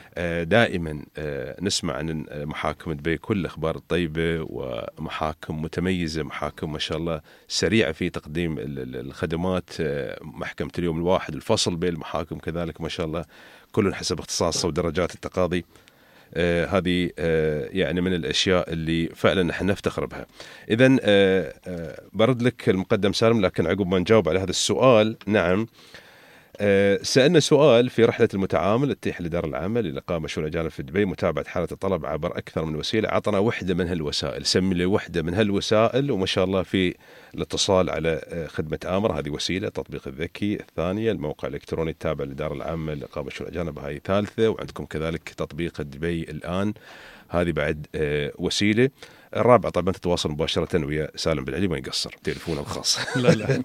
دائما نسمع عن محاكم دبي كل الأخبار الطيبة، ومحاكم متميزة، محاكم ما شاء الله سريعة في تقديم الخدمات. محكمة اليوم الواحد، الفصل بين المحاكم كذلك ما شاء الله، كل حسب اختصاصه ودرجات التقاضي. آه هذه آه يعني من الأشياء اللي فعلا نحن نفتخر بها. إذن آه آه برد لك المقدم سالم، لكن عقب ما نجاوب على هذا السؤال، نعم آه سألنا سؤال في رحلة المتعامل التيح لدار العمل لإقامة شؤون الأجانب في دبي متابعة حالة الطلب عبر أكثر من وسيلة، عطنا وحدة من هالوسائل، سمي لي وحدة من هالوسائل، وما شاء الله في الاتصال على خدمة آمر، هذه وسيلة، التطبيق الذكي الثانية، الموقع الإلكتروني التابع لدار العمل لإقامة شؤون الأجانب هذه ثالثة، وعندكم كذلك تطبيق دبي الآن، هذه بعد وسيلة. الرابعة طبعا تتواصل مباشرة ويا سالم بن علي، ما يقصر تليفونه الخاص. لا لا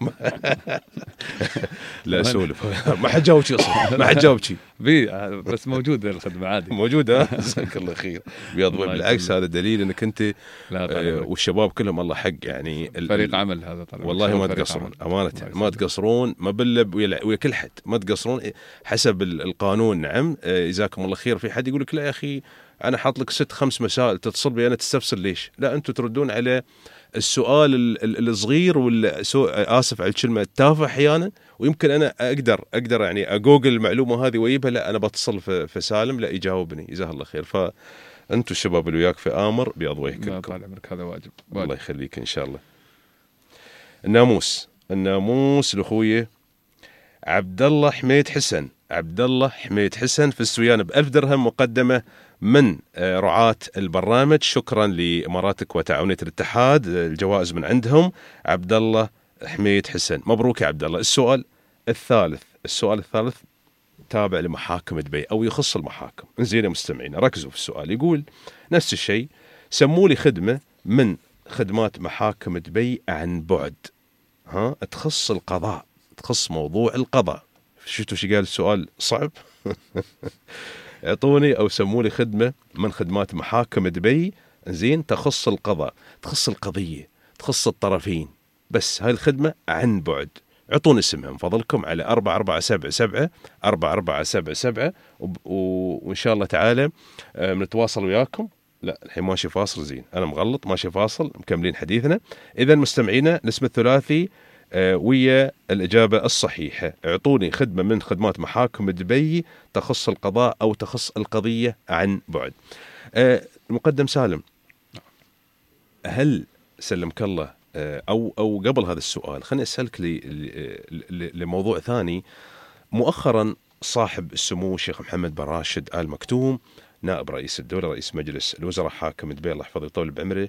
لا سولف، ما حد جاوب شيء اصلا، ما حد جاوب شيء بي، بس موجودة الخدمة عادي موجودة. جزاك الله خير. بيض بالعكس هذا دليل انك انت والشباب كلهم الله حق يعني فريق عمل هذا طبعا، والله ما تقصرون امانة، ما تقصرون، ما بلب ويا كل حد، ما تقصرون حسب القانون. نعم جزاكم الله خير. في حد يقول لك لا يا اخي أنا حاط لك ست خمس مسائل تتصل بي أنا تستفسر ليش؟ لا، أنتم تردون على السؤال الصغير والآسف على الكلمة التافه أحيانا، ويمكن أنا أقدر أقدر يعني أجوجل المعلومة هذه ويجيبها، لا أنا بتصل في سالم لا يجاوبني، جزاه الله خير. فأنتم الشباب اللي وياك في آمر بيض وجهكم. طال عمرك، هذا واجب. الله يخليك إن شاء الله. الناموس الناموس لأخوي عبد الله حميد حسن، عبد الله حميد حسن في السويان بألف درهم مقدمة من رعاة البرنامج، شكرا لإماراتك وتعاونية الاتحاد، الجوائز من عندهم. عبد الله حميد حسن، مبروك يا عبد الله. السؤال الثالث السؤال الثالث تابع لمحاكم دبي أو يخص المحاكم. زين يا مستمعين ركزوا في السؤال، يقول نفس الشيء، سموا لي خدمة من خدمات محاكم دبي عن بعد، ها تخص القضاء، تخص موضوع القضاء. شفتوا شو قال السؤال صعب؟ اعطوني او سموا لي خدمه من خدمات محاكم دبي زين تخص القضاء، تخص القضيه، تخص الطرفين، بس هاي الخدمه عن بعد. اعطوني اسمها من فضلكم على أربعة أربعة سبعة سبعة أربعة أربعة سبعة سبعة، وإن شاء الله تعالى بنتواصل وياكم. لا الحين ماشي فاصل، زين أنا مغلط، ماشي فاصل، مكملين حديثنا. إذا مستمعينا الاسم الثلاثي ويا الإجابة الصحيحة، اعطوني خدمة من خدمات محاكم دبي تخص القضاء أو تخص القضية عن بعد. المقدم سالم، هل سلمك الله أو أو قبل هذا السؤال خليني أسألك لموضوع ثاني. مؤخرا صاحب السمو الشيخ محمد بن راشد آل مكتوم نائب رئيس الدولة رئيس مجلس الوزراء حاكم دبي الله يحفظه ويطول بعمره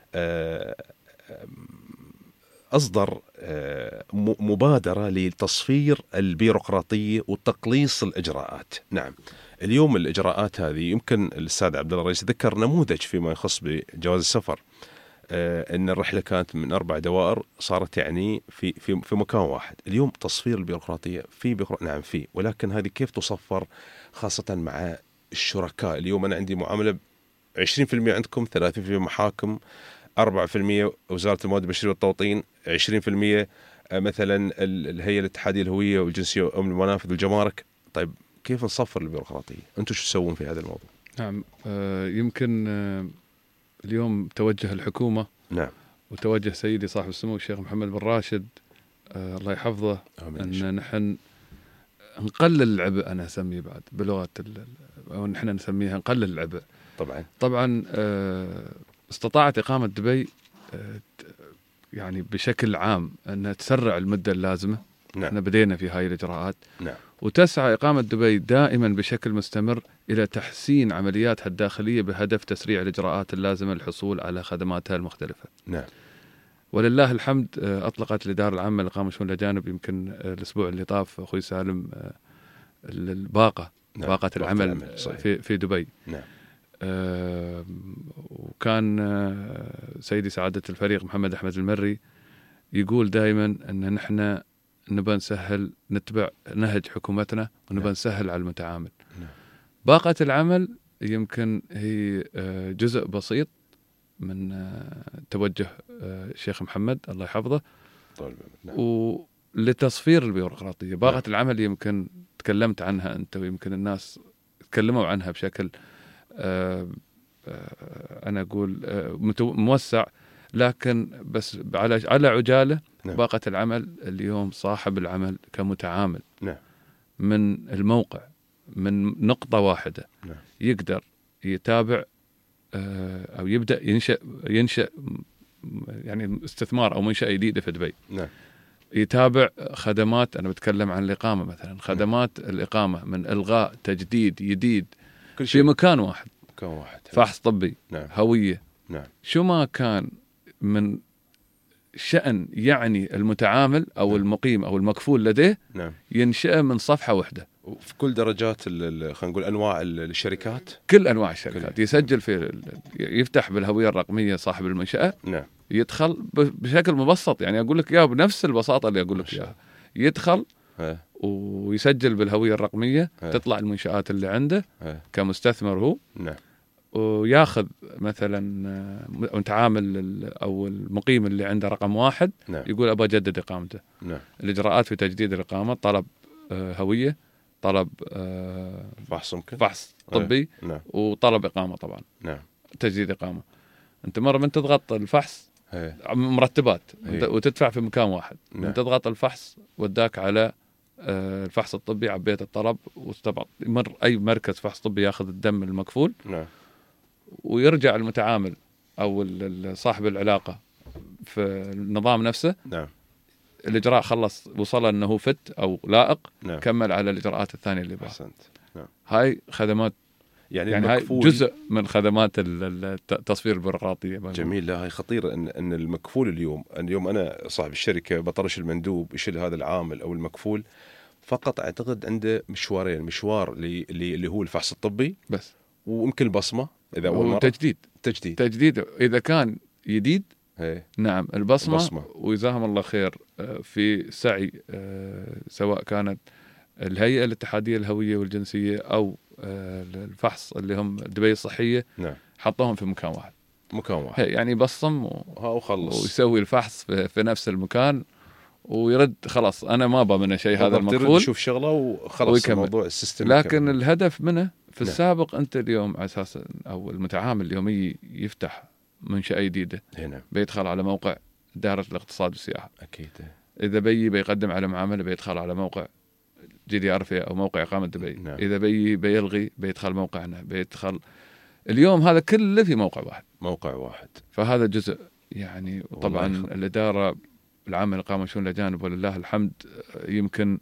أصدر مبادرة لتصفير البيروقراطية وتقليص الإجراءات. نعم اليوم الإجراءات هذه يمكن الأستاذ عبد الله الرئيس ذكر نموذج فيما يخص بجواز السفر، آه ان الرحله كانت من اربع دوائر صارت يعني في في في مكان واحد. اليوم تصفير البيروقراطيه في بيروقراطية نعم في، ولكن هذه كيف تصفر خاصه مع الشركاء؟ اليوم انا عندي معامله عشرين بالمئة عندكم، ثلاثين بالمئة محاكم، أربعة بالمئة وزاره الموارد البشريه والتوطين، عشرين بالمئة مثلا الهيئه الاتحاديه الهويه والجنسيه وامن المنافذ والجمارك. طيب كيف نصفر البيروقراطيه؟ انتم شو تسوون في هذا الموضوع؟ نعم آه يمكن آه اليوم توجه الحكومه نعم وتوجه سيدي صاحب السمو الشيخ محمد بن راشد آه الله يحفظه ان نحن نقلل العبء. انا اسميه بعد بلغه او نحن نسميها نقلل العبء. طبعا طبعا آه استطاعت اقامه دبي آه يعني بشكل عام انها تسرع المده اللازمه. نعم. احنا بدينا في هاي الاجراءات. نعم. وتسعى اقامه دبي دائما بشكل مستمر الى تحسين عملياتها الداخليه بهدف تسريع الاجراءات اللازمه للحصول على خدماتها المختلفه. نعم. ولله الحمد اطلقت الاداره العامه لاقامه شؤون الاجانب يمكن الاسبوع اللي طاف اخوي سالم الباقه. نعم. باقه العمل في في دبي. نعم. آه وكان آه سيدي سعاده الفريق محمد احمد المري يقول دائما ان نحن نبى نسهل نتبع نهج حكومتنا ونبى نعم. نسهل على المتعامل. نعم. باقة العمل يمكن هي جزء بسيط من توجه الشيخ محمد الله يحفظه. طيب. نعم. ولتصفير البيروقراطية. باقة نعم. العمل يمكن تكلمت عنها أنت ويمكن الناس تكلموا عنها بشكل أنا أقول موسع، لكن بس على على عجالة. نعم. باقة العمل اليوم صاحب العمل كمتعامل نعم. من الموقع من نقطة واحدة. نعم. يقدر يتابع أو يبدأ ينشأ ينشأ يعني استثمار أو منشأة جديدة في دبي. نعم. يتابع خدمات. أنا بتكلم عن الإقامة مثلا، خدمات نعم. الإقامة من إلغاء تجديد جديد كل في مكان واحد. مكان واحد. فحص طبي. نعم. هوية. نعم. شو ما كان من شأن يعني المتعامل أو نعم. المقيم أو المكفول لديه. نعم. ينشأ من صفحة واحدة. في كل درجات خلينا نقول انواع الشركات. كل انواع الشركات كل. يسجل في يفتح بالهويه الرقميه صاحب المنشاه. نعم. يدخل بشكل مبسط، يعني اقول لك اياها بنفس البساطه اللي اقول لك اياها. يدخل ها. ويسجل بالهويه الرقميه. ها. تطلع المنشات اللي عنده. ها. كمستثمر هو. نعم. وياخذ مثلا متعامل او المقيم اللي عنده رقم واحد. نعم. يقول ابغى اجدد اقامته. نعم. الاجراءات في تجديد الاقامه طلب هويه، طلب آه فحص ممكن فحص طبي. نعم. وطلب إقامة طبعا. نعم. تجديد إقامة. أنت مرة من تضغط الفحص هي. مرتبات هي. وتدفع في مكان واحد. نعم. من تضغط الفحص وداك على آه الفحص الطبي، عبيت الطلب واستبعد مر أي مركز فحص طبي ياخذ الدم المكفول. نعم. ويرجع المتعامل أو صاحب العلاقة في النظام نفسه. نعم. الإجراء خلص وصل أنه فت أو لائق. نعم. كمل على الإجراءات الثانية اللي بها. أحسنت. نعم. هاي خدمات يعني, يعني هاي جزء من خدمات التصفير البيروقراطية. جميل. لا هاي خطيرة إن إن المكفول اليوم اليوم أنا صاحب الشركة بطرش المندوب يشيل هذا العامل أو المكفول فقط. أعتقد عنده مشوارين، مشوار اللي اللي هو الفحص الطبي بس، ويمكن البصمة إذا أول مرة. تجديد تجديد تجديد إذا كان جديد. هي. نعم البصمة, البصمة. وجزاهم الله خير في سعي سواء كانت الهيئة الاتحادية الهوية والجنسية أو الفحص اللي هم دبي الصحية. نعم. حطوهم في مكان واحد. مكان واحد يعني يبصم و... وخلص ويسوي الفحص في, في نفس المكان ويرد. خلاص أنا ما أبغى منه شيء، هذا المقفول يشوف شغله وخلاص الموضوع السيستم. لكن مكمل. الهدف منه في نعم. السابق أنت اليوم على أساس أو المتعامل اليوم يفتح منشأة جديدة. نعم. بيدخل على موقع دائرة الاقتصاد والسياحة. أكيد. إذا بيجي بيقدم على معاملة بيدخل على موقع جي دي آر في أو موقع إقامة دبي. نعم. إذا بيجي بيلغي بيدخل موقعنا بيدخل. اليوم هذا كله في موقع واحد. موقع واحد. فهذا جزء يعني. طبعا الإدارة العامة لإقامة شؤون الأجانب ولله الحمد يمكن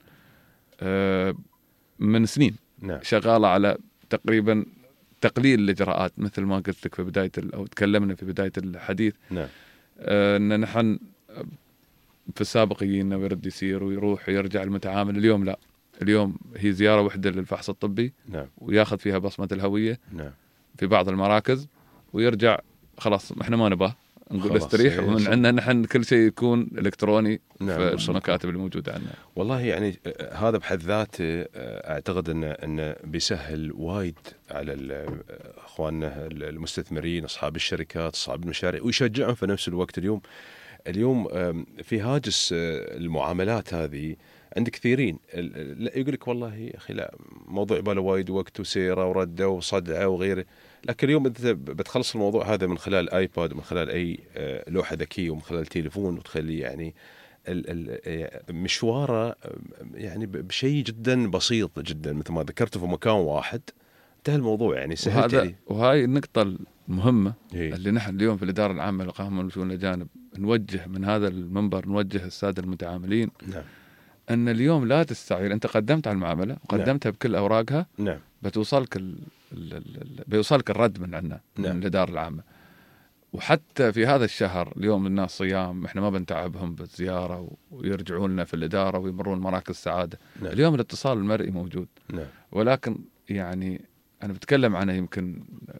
من سنين. نعم. شغالة على تقريبا تقليل الإجراءات مثل ما قلت لك في بداية أو تكلمنا في بداية الحديث. نعم. آه إن نحن في السابق يجينا ويرد يسير ويروح ويرجع المتعامل. اليوم لا، اليوم هي زيارة واحدة للفحص الطبي. نعم. وياخذ فيها بصمة الهوية. نعم. في بعض المراكز ويرجع خلاص احنا ما نباه نقول استريح، ومن عندنا نحن كل شيء يكون الكتروني. نعم. في المكاتب اللي موجوده عندنا. والله يعني هذا بحد ذاته اعتقد انه انه بيسهل وايد على اخواننا المستثمرين، اصحاب الشركات، اصحاب المشاريع، ويشجعهم في نفس الوقت. اليوم اليوم في هاجس المعاملات هذه عند كثيرين، يقول لك والله يا اخي لا، موضوع باله وايد وقت وسيره ورده وصدعه وغيره. لكن اليوم انت بتخلص الموضوع هذا من خلال ايباد ومن خلال اي لوحه ذكيه ومن خلال التليفون، وتخليه يعني مشواره يعني بشيء جدا بسيط جدا مثل ما ذكرته في مكان واحد، انتهى الموضوع يعني سهلت عليه. وهاي النقطه المهمه هي. اللي نحن اليوم في الاداره العامه للإقامة والشؤون الأجانب نوجه من هذا المنبر، نوجه الساده المتعاملين. نعم. ان اليوم لا تستعجل، انت قدمت على المعامله وقدمتها. نعم. بكل اوراقها. نعم. بتوصلك ال... ال... ال... بيوصلك الرد من عندنا. نعم. من الاداره العامه. وحتى في هذا الشهر اليوم الناس صيام، احنا ما بنتعبهم بالزياره ويرجعون لنا في الاداره ويمرون مراكز السعاده. نعم. اليوم الاتصال المرئي موجود. نعم. ولكن يعني انا بتكلم عنه يمكن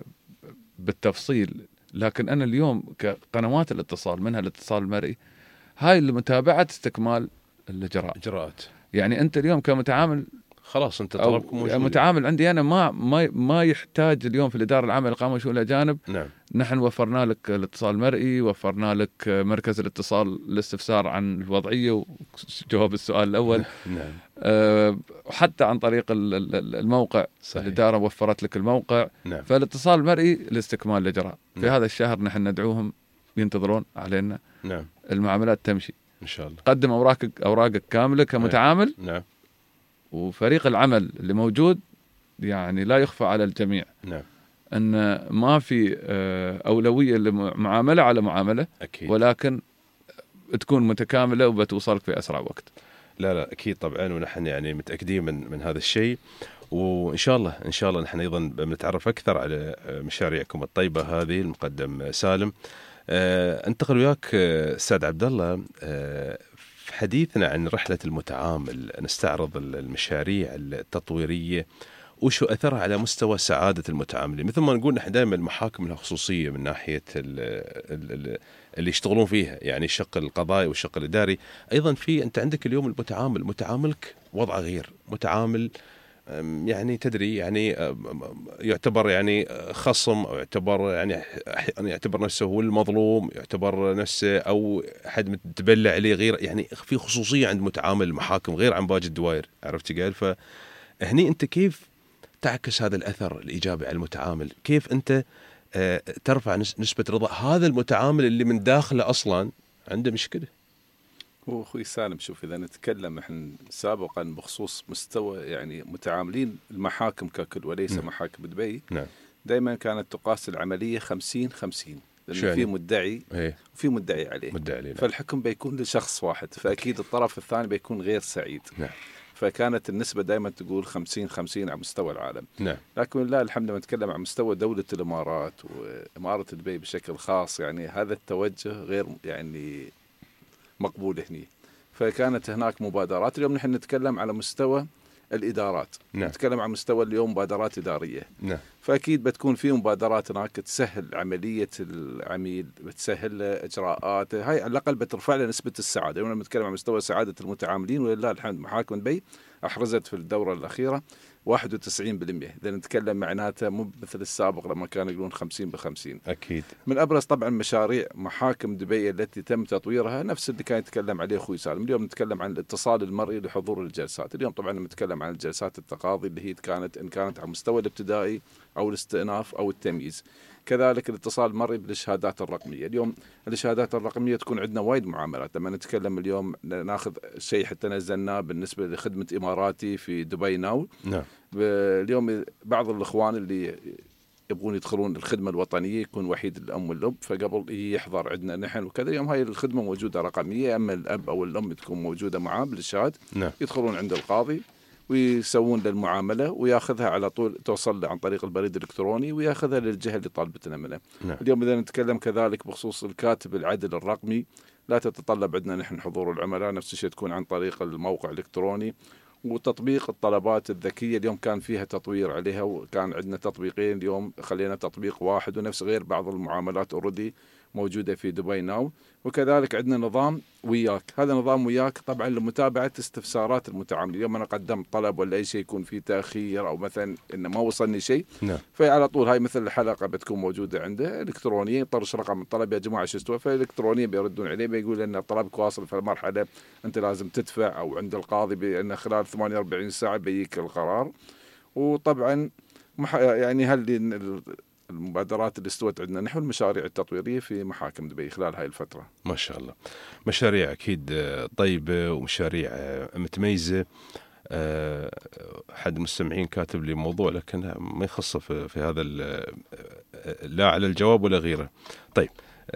بالتفصيل، لكن انا اليوم كقنوات الاتصال منها الاتصال المرئي، هاي لمتابعه استكمال الاجراء اجراءات. يعني انت اليوم كمتعامل خلاص انت طلبك موجود. متعامل عندي انا ما ما ما يحتاج اليوم في الاداره العامه للإقامة والشؤون الأجانب. نعم. نحن وفرنا لك الاتصال المرئي، وفرنا لك مركز الاتصال للاستفسار عن الوضعيه وجواب السؤال الاول. نعم. أه حتى عن طريق الموقع. صحيح. الاداره وفرت لك الموقع. نعم. فالاتصال المرئي لاستكمال الاجراء. نعم. في هذا الشهر نحن ندعوهم ينتظرون علينا. نعم. المعاملات تمشي ان شاء الله. قدم اوراقك اوراقك كامله كمتعامل. نعم. وفريق العمل اللي موجود يعني لا يخفى على الجميع. نعم. ان ما في اولويه لمعامله على معامله. أكيد. ولكن تكون متكامله وبتوصلك في اسرع وقت. لا لا اكيد طبعا، ونحن يعني متاكدين من من هذا الشيء، وان شاء الله ان شاء الله نحن ايضا بنتعرف اكثر على مشاريعكم الطيبه هذه. المقدم سالم، أه انتقل وياك استاذ عبد الله. أه في حديثنا عن رحلة المتعامل نستعرض المشاريع التطويرية وشو أثرها على مستوى سعادة المتعاملين. مثل ما نقول نحن دائما المحاكم لها خصوصية من ناحية اللي يشتغلون فيها، يعني الشق القضائي والشق الإداري. أيضا في أنت عندك اليوم المتعامل، متعاملك وضع غير، متعامل يعني تدري يعني يعتبر يعني خصم، أو يعتبر يعني يعتبر نفسه هو المظلوم، يعتبر نفسه أو أحد متبلع عليه، غير يعني في خصوصية عند متعامل المحاكم غير عن باقي الدوائر. عرفت قال؟ فهني أنت كيف تعكس هذا الأثر الإيجابي على المتعامل؟ كيف أنت ترفع نسبة رضا هذا المتعامل اللي من داخله أصلا عنده مشكلة؟ هو أخوي سالم، شوف إذا نتكلم إحنا سابقا بخصوص مستوى يعني متعاملين المحاكم ككل وليس نعم. محاكم دبي. نعم. دائما كانت تقاس العملية خمسين خمسين، لأنه في مدعي ايه؟ وفي مدعي عليه. مدعي عليه. فالحكم بيكون لشخص واحد، فأكيد الطرف الثاني بيكون غير سعيد. نعم. فكانت النسبة دائما تقول خمسين خمسين على مستوى العالم. نعم. لكن لا الحمد لله نتكلم عن مستوى دولة الإمارات وإمارة دبي بشكل خاص، يعني هذا التوجه غير يعني مقبول هني. فكانت هناك مبادرات. اليوم نحن نتكلم على مستوى الإدارات. نعم. نتكلم عن مستوى اليوم مبادرات إدارية. نعم. فأكيد بتكون في مبادرات هناك تسهل عملية العميل، بتسهل له إجراءاته، هاي على الأقل بترفع له نسبة السعادة. اليوم نتكلم عن مستوى سعادة المتعاملين، ولله الحمد محاكم دبي أحرزت في الدورة الأخيرة واحد وتسعين بالمئة. إذا نتكلم معناته مو مثل السابق لما كانوا يقولون خمسين بخمسين. أكيد. من أبرز طبعا مشاريع محاكم دبي التي تم تطويرها نفس اللي كان يتكلم عليه أخوي سالم. اليوم نتكلم عن الاتصال المرئي لحضور الجلسات. اليوم طبعا نتكلم عن الجلسات التقاضي اللي هي كانت إن كانت على مستوى الابتدائي أو الاستئناف أو التمييز. كذلك الاتصال المرئي بالشهادات الرقمية. اليوم الشهادات الرقمية تكون عندنا وايد معاملات. لما نتكلم اليوم ناخذ شيء حتى نزلناه بالنسبة لخدمة إماراتي في دبي ناو. نعم. اليوم بعض الإخوان اللي يبغون يدخلون الخدمة الوطنية يكون وحيد الأم والأب، فقبل يحضر عندنا نحن وكذا. اليوم هاي الخدمة موجودة رقمية، أما الأب أو الأم تكون موجودة معاه بالإرشاد. نعم. يدخلون عند القاضي ويسوون للمعاملة وياخذها على طول، توصل عن طريق البريد الإلكتروني وياخذها للجهة اللي طالبتنا منها. نعم. اليوم إذا نتكلم كذلك بخصوص الكاتب العدل الرقمي، لا تتطلب عندنا نحن حضور العملاء، نفس الشيء تكون عن طريق الموقع الإلكتروني. وتطبيق الطلبات الذكية اليوم كان فيها تطوير عليها، وكان عندنا تطبيقين اليوم خلينا تطبيق واحد، ونفس غير بعض المعاملات أوريدي موجودة في دبي ناو. وكذلك عندنا نظام وياك، هذا نظام وياك طبعا لمتابعة استفسارات المتعاملين. يوم أنا قدمت طلب ولا أي شيء يكون فيه تأخير أو مثلا إنه ما وصلني شيء، نعم. فعلى طول هاي مثل الحلقة بتكون موجودة عنده إلكترونيا، يطرش رقم الطلب يا جماعة شو استوى، فإلكترونيا بيردون عليه بيقول إن طلبك واصل في المرحلة أنت لازم تدفع، أو عند القاضي بأن خلال ثمانية وأربعين ساعة بيجيك القرار. وطبعا يعني هل المبادرات اللي استوت عندنا نحو المشاريع التطويرية في محاكم دبي خلال هاي الفترة. ما شاء الله، مشاريع أكيد طيبة ومشاريع متميزة. أحد المستمعين كاتب لي موضوع لكن ما يخص في, في هذا لا على الجواب ولا غيره. طيب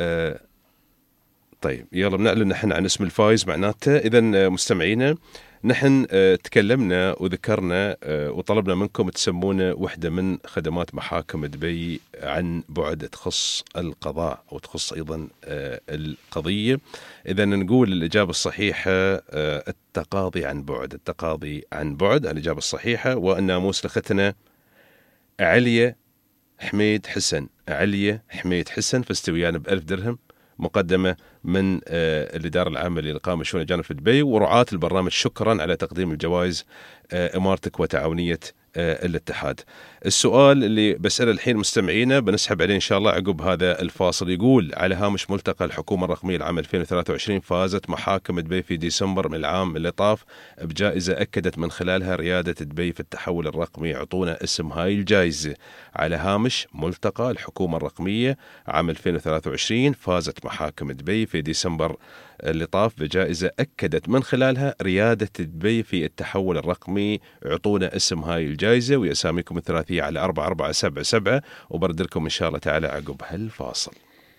طيب يلا بنعلن نحن عن اسم الفائز معناته. إذن مستمعينا نحن تكلمنا وذكرنا وطلبنا منكم تسمونا وحدة من خدمات محاكم دبي عن بعد تخص القضاء وتخص أيضا القضية. إذا نقول الإجابة الصحيحة التقاضي عن بعد. التقاضي عن بعد الإجابة الصحيحة. والناموس لختنا عليا حميد حسن. عليا حميد حسن فاستويانا بألف درهم مقدمة من الإدارة العامة للإقامة والشؤون الأجانب في دبي ورعاة البرنامج. شكرا على تقديم الجوائز إمارتك وتعاونية الاتحاد. السؤال اللي بسأله الحين مستمعينا بنسحب عليه إن شاء الله عقب هذا الفاصل. يقول على هامش ملتقى الحكومة الرقمية العام ألفين وثلاثة وعشرين فازت محاكم دبي في ديسمبر من العام اللي طاف بجائزة أكدت من خلالها ريادة دبي في التحول الرقمي. عطونا اسم هاي الجائزة. على هامش ملتقى الحكومة الرقمية عام ألفين وثلاثة وعشرين فازت محاكم دبي في ديسمبر اللي طاف بجائزة أكدت من خلالها ريادة دبي في التحول الرقمي. عطونا اسم هاي الجائزة ويساميكم الثلاثية على أربعة أربعة سبعة سبعة وبرد لكم إن شاء الله تعالى عقب هالفاصل.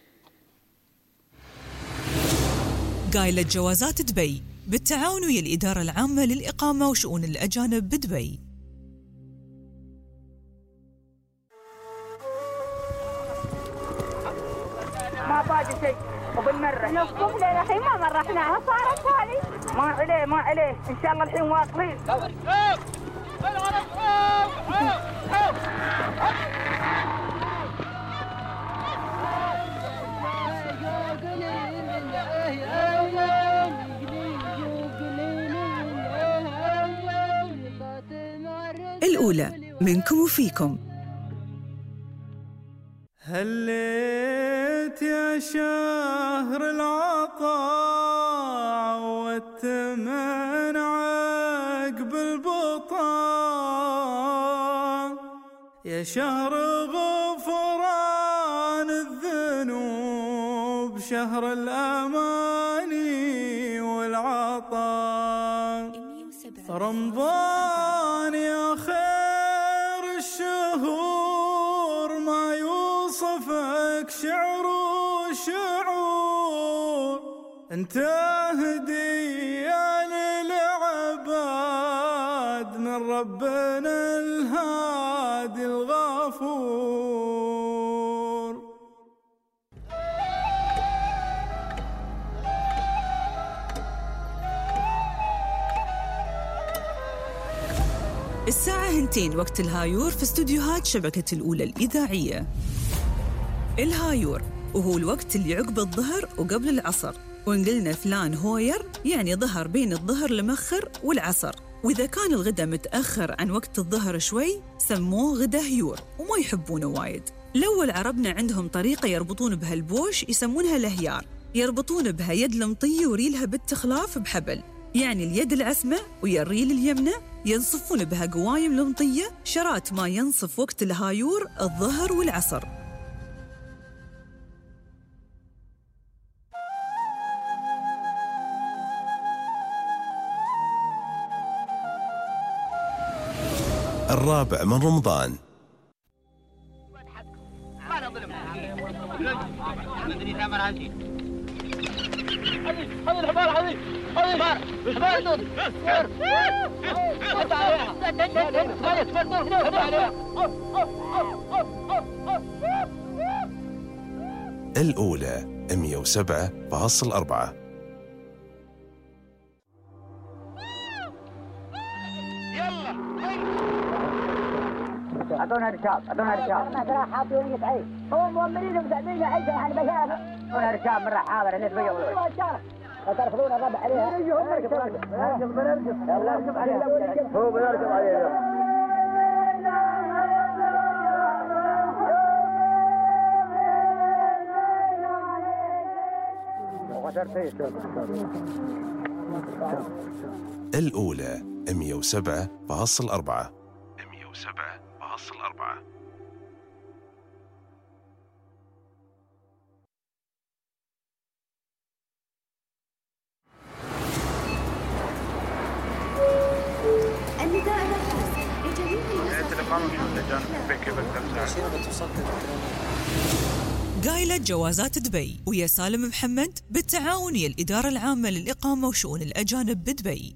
قايلة جوازات دبي بالتعاون ويا الإدارة العامة للإقامة وشؤون الأجانب بدبي. ما باقي شيء وبالمرة نوقف لنا الحين ما مرحناها صارت هذه ما عليه ما عليه إن شاء الله الحين واصلين. الأولى منكم وفيكم. هليت يا شهر العطاء والتمن عقب البطان يا شهر غفران الذنوب شهر الأماني والعطاء رمضان يا خير الشهور ما يوصفك شعر وشعور انت هدية للعباد من ربنا الهادي الغفور. الساعة هنتين وقت الهايور في استوديوهات شبكة الأولى الإذاعية. الهايور وهو الوقت اللي عقب الظهر وقبل العصر، ونقلنا فلان هوير يعني ظهر بين الظهر المخر والعصر، وإذا كان الغدا متأخر عن وقت الظهر شوي سموه غدا هيور وما يحبونه وايد. لو العربنا عندهم طريقة يربطون بها البوش يسمونها لهيار، يربطون بها يد المطية وريلها بالتخلاف بحبل، يعني اليد العسمة ويا الريل اليمنى ينصفون بها قوايم المطية شرات ما ينصف وقت الهايور الظهر والعصر. الرابع من رمضان. ما نظلم مدري ثمن عندي هذه هذه الحمار هذه هذه الحمار الأولى مئة وسبعة فاصلة أربعة. أعطونا رشاط أعطونا رشاط أنا ترى حاطين يتعيش هم مؤمنين ومساعدين عيشة يعني بشارة ونركب من رحابة اللي تبيض ترفضون الربع عليها نركب نركب نركب عليها هو بنركب عليها الأولى مئة وسبعة فاصل أربعة مئة وسبعة فاصل أربعة. النداء الخاص قايلة جوازات دبي ويا سالم محمد بالتعاون ويا الإدارة العامة للإقامة وشؤون الأجانب بدبي.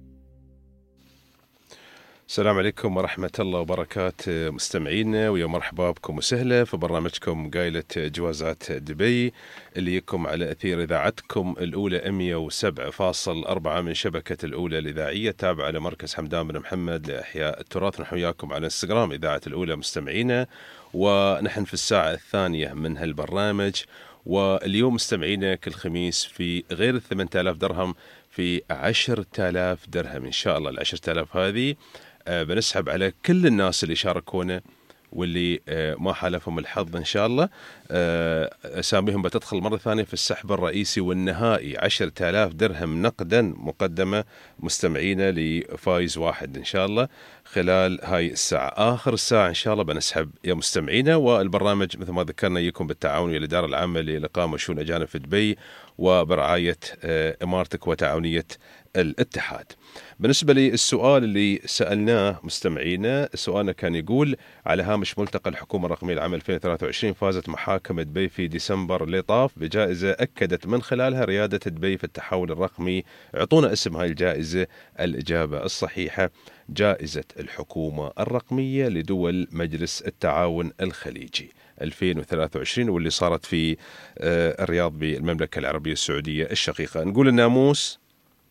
السلام عليكم ورحمة الله وبركاته مستمعينا، ويا مرحبا بكم وسهلا في برنامجكم قايلة جوازات دبي اللي يكم على أثير إذاعتكم الأولى مئة وسبعة فاصل أربعة من شبكة الأولى الإذاعية تابعة لمركز حمدان بن محمد لإحياء التراث. نحن وياكم على انستغرام إذاعة الأولى مستمعينا، ونحن في الساعة الثانية من هالبرنامج. واليوم مستمعينا كل خميس في غير الثمانية آلاف درهم في عشرة آلاف درهم إن شاء الله. العشرة آلاف هذه بنسحب على كل الناس اللي شاركونا واللي ما حالفهم الحظ إن شاء الله. أساميهم بتدخل مرة ثانية في السحب الرئيسي والنهائي. عشرة آلاف درهم نقدا مقدمة مستمعينا لفايز واحد إن شاء الله خلال هاي الساعة. آخر الساعة إن شاء الله بنسحب يا مستمعينا. والبرنامج مثل ما ذكرنا يكون بالتعاون ويا الإدارة العامة للإقامة وشؤون الأجانب في دبي وبرعاية إمارتك وتعاونية الاتحاد. بالنسبة للسؤال اللي سألناه مستمعينا، سؤالنا كان يقول: على هامش ملتقى الحكومة الرقمية العام ألفين وثلاثة وعشرين فازت محاكم دبي في ديسمبر اللي طاف بجائزة أكدت من خلالها ريادة دبي في التحول الرقمي. اعطونا اسم هاي الجائزة. الإجابة الصحيحة جائزة الحكومة الرقمية لدول مجلس التعاون الخليجي ألفين وثلاثة وعشرين، واللي صارت في الرياض بالمملكة العربية السعودية الشقيقة. نقول الناموس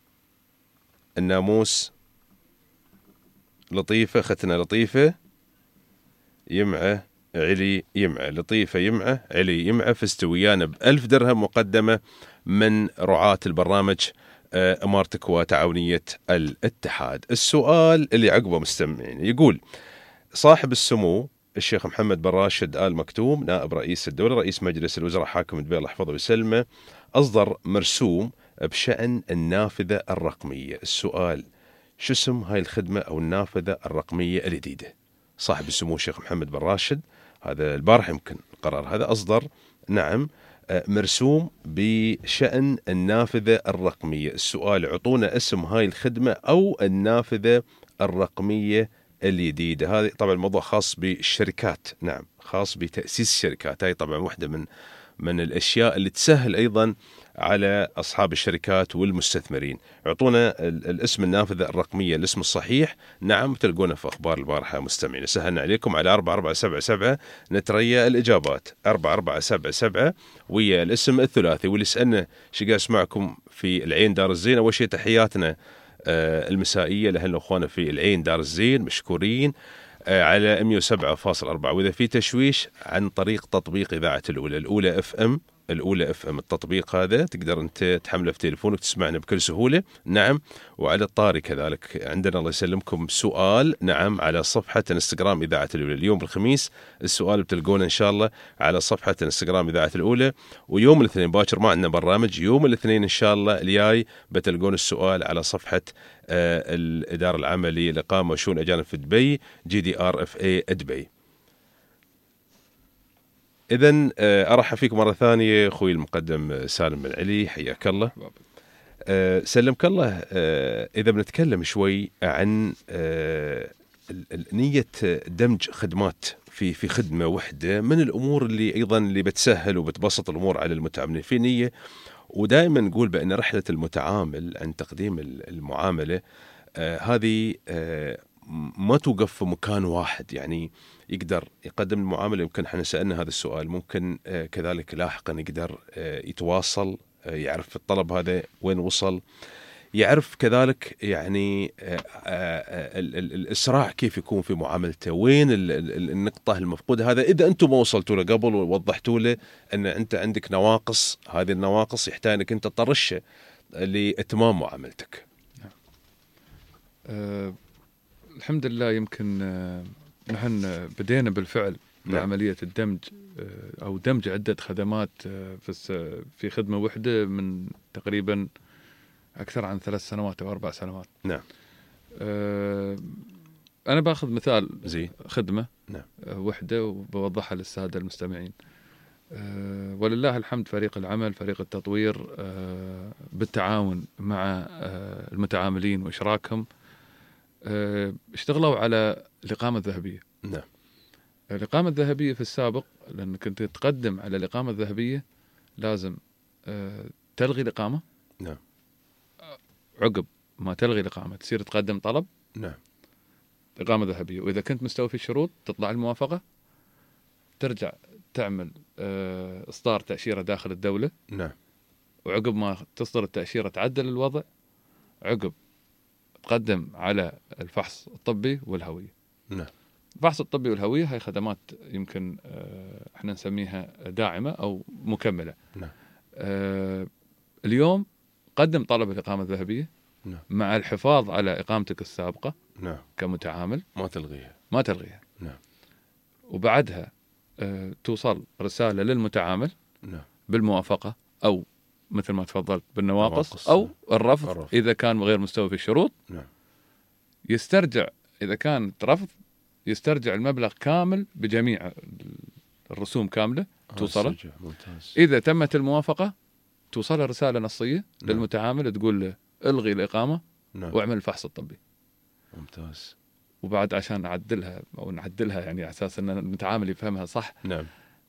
الناموس لطيفة ختنا لطيفة يمعة علي يمعة لطيفة يمعة علي يمعة فزت ويانا بألف درهم مقدمة من رعاة البرنامج إمارتك وتعاونية الاتحاد. السؤال اللي عقبه مستمعين يقول: صاحب السمو الشيخ محمد بن راشد آل مكتوم نائب رئيس الدولة رئيس مجلس الوزراء حاكم دبي الله يحفظه ويسلمه أصدر مرسوم بشأن النافذة الرقمية. السؤال: شو اسم هاي الخدمة أو النافذة الرقمية الجديدة؟ صاحب السمو الشيخ محمد بن راشد هذا البارح يمكن القرار هذا أصدر نعم مرسوم بشأن النافذة الرقمية. السؤال: عطونا اسم هاي الخدمة أو النافذة الرقمية الجديدة. هذا طبعا الموضوع خاص بالشركات، نعم خاص بتأسيس الشركات. هاي طبعا واحدة من من الأشياء اللي تسهل أيضا على أصحاب الشركات والمستثمرين. اعطونا الاسم النافذة الرقمية الاسم الصحيح. نعم تلقونه في أخبار البارحة مستمعين. سهلنا عليكم على أربعة أربعة سبعة سبعة نتريا الإجابات أربعة أربعة سبعة سبعة ويا الاسم الثلاثي. واللي سألنا شقا اسمعكم في العين دار الزين، أول شيء تحياتنا المسائية لأهلنا وأخوانا في العين دار الزين مشكورين على مئة وسبعة فاصلة أربعة. وإذا في تشويش عن طريق تطبيق إذاعة الأولى الأولى اف ام الأولى اف ام التطبيق هذا تقدر أنت تحمله في تليفونك تسمعنا بكل سهولة. نعم. وعلى الطاري كذلك عندنا الله يسلمكم سؤال نعم على صفحة انستغرام إذاعة الأولى. اليوم الخميس السؤال بتلقونه إن شاء الله على صفحة انستغرام إذاعة الأولى، ويوم الاثنين باكر ما عندنا برنامج. يوم الاثنين إن شاء الله الجاي بتلقون السؤال على صفحة آه الإدارة العامة للإقامة وشؤون الأجانب في دبي جي دي آر اف اي دبي. إذن أرحب فيكم مرة ثانية أخوي المقدم سالم بن علي، حياك الله. أه سلمك الله. أه إذا بنتكلم شوي عن أه نية دمج خدمات في في خدمة واحدة، من الأمور اللي أيضا اللي بتسهل وبتبسط الأمور على المتعاملين في نية. ودائما نقول بأن رحلة المتعامل عن تقديم المعاملة أه هذه أه ما توقف في مكان واحد، يعني يقدر يقدم المعاملة. يمكن احنا سألنا هذا السؤال، ممكن آه كذلك لاحقا يقدر آه يتواصل، آه يعرف الطلب هذا وين وصل، يعرف كذلك يعني الإسراع كيف يكون في معاملته، وين النقطة المفقودة. هذا إذا أنتم ما وصلتوا له قبل ووضحتوا له أن أنت عندك نواقص، هذه النواقص يحتاج أنك أنت تطرشه لإتمام معاملتك. أه الحمد لله. يمكن أه نحن بدينا بالفعل بعملية الدمج أه أو دمج عدة خدمات أه في في خدمة واحدة من تقريبا أكثر عن ثلاث سنوات أو أربع سنوات. نعم. أه أنا باخذ مثال زي خدمة نعم. أه وحدة وبوضحها للسادة المستمعين. أه ولله الحمد فريق العمل فريق التطوير أه بالتعاون مع أه المتعاملين وإشراكهم أه اشتغلوا على الإقامة الذهبية. نعم. الإقامة الذهبية في السابق لأنك كنت تقدم على الإقامة الذهبية لازم أه تلغي الإقامة. نعم. عقب ما تلغي الإقامة تصير تقدم طلب. نعم. إقامة ذهبية، وإذا كنت مستوفي الشروط تطلع الموافقة، ترجع تعمل أه إصدار تأشيرة داخل الدولة. نعم. وعقب ما تصدر التأشيرة تعدل الوضع، عقب تقدم على الفحص الطبي والهوية. نعم. الفحص الطبي والهوية هاي خدمات يمكن أه احنا نسميها داعمة أو مكملة. نعم. أه اليوم قدم طلب الإقامة الذهبية. نعم. مع الحفاظ على إقامتك السابقة. نعم. كمتعامل ما تلغيها. ما تلغيها. نعم. وبعدها أه توصل رسالة للمتعامل. نعم. بالموافقة أو مثل ما تفضلت بالنواقص نواقص. أو الرفض, الرفض إذا كان غير مستوفي الشروط. نعم. يسترجع إذا كانت رفض يسترجع المبلغ كامل بجميع الرسوم كاملة توصله. إذا تمت الموافقة توصل رسالة نصية. نعم. للمتعامل تقول له الغي الإقامة. نعم. واعمل الفحص الطبي. ممتاز. وبعد عشان نعدلها أو نعدلها يعني على أساس أن المتعامل يفهمها صح. نعم.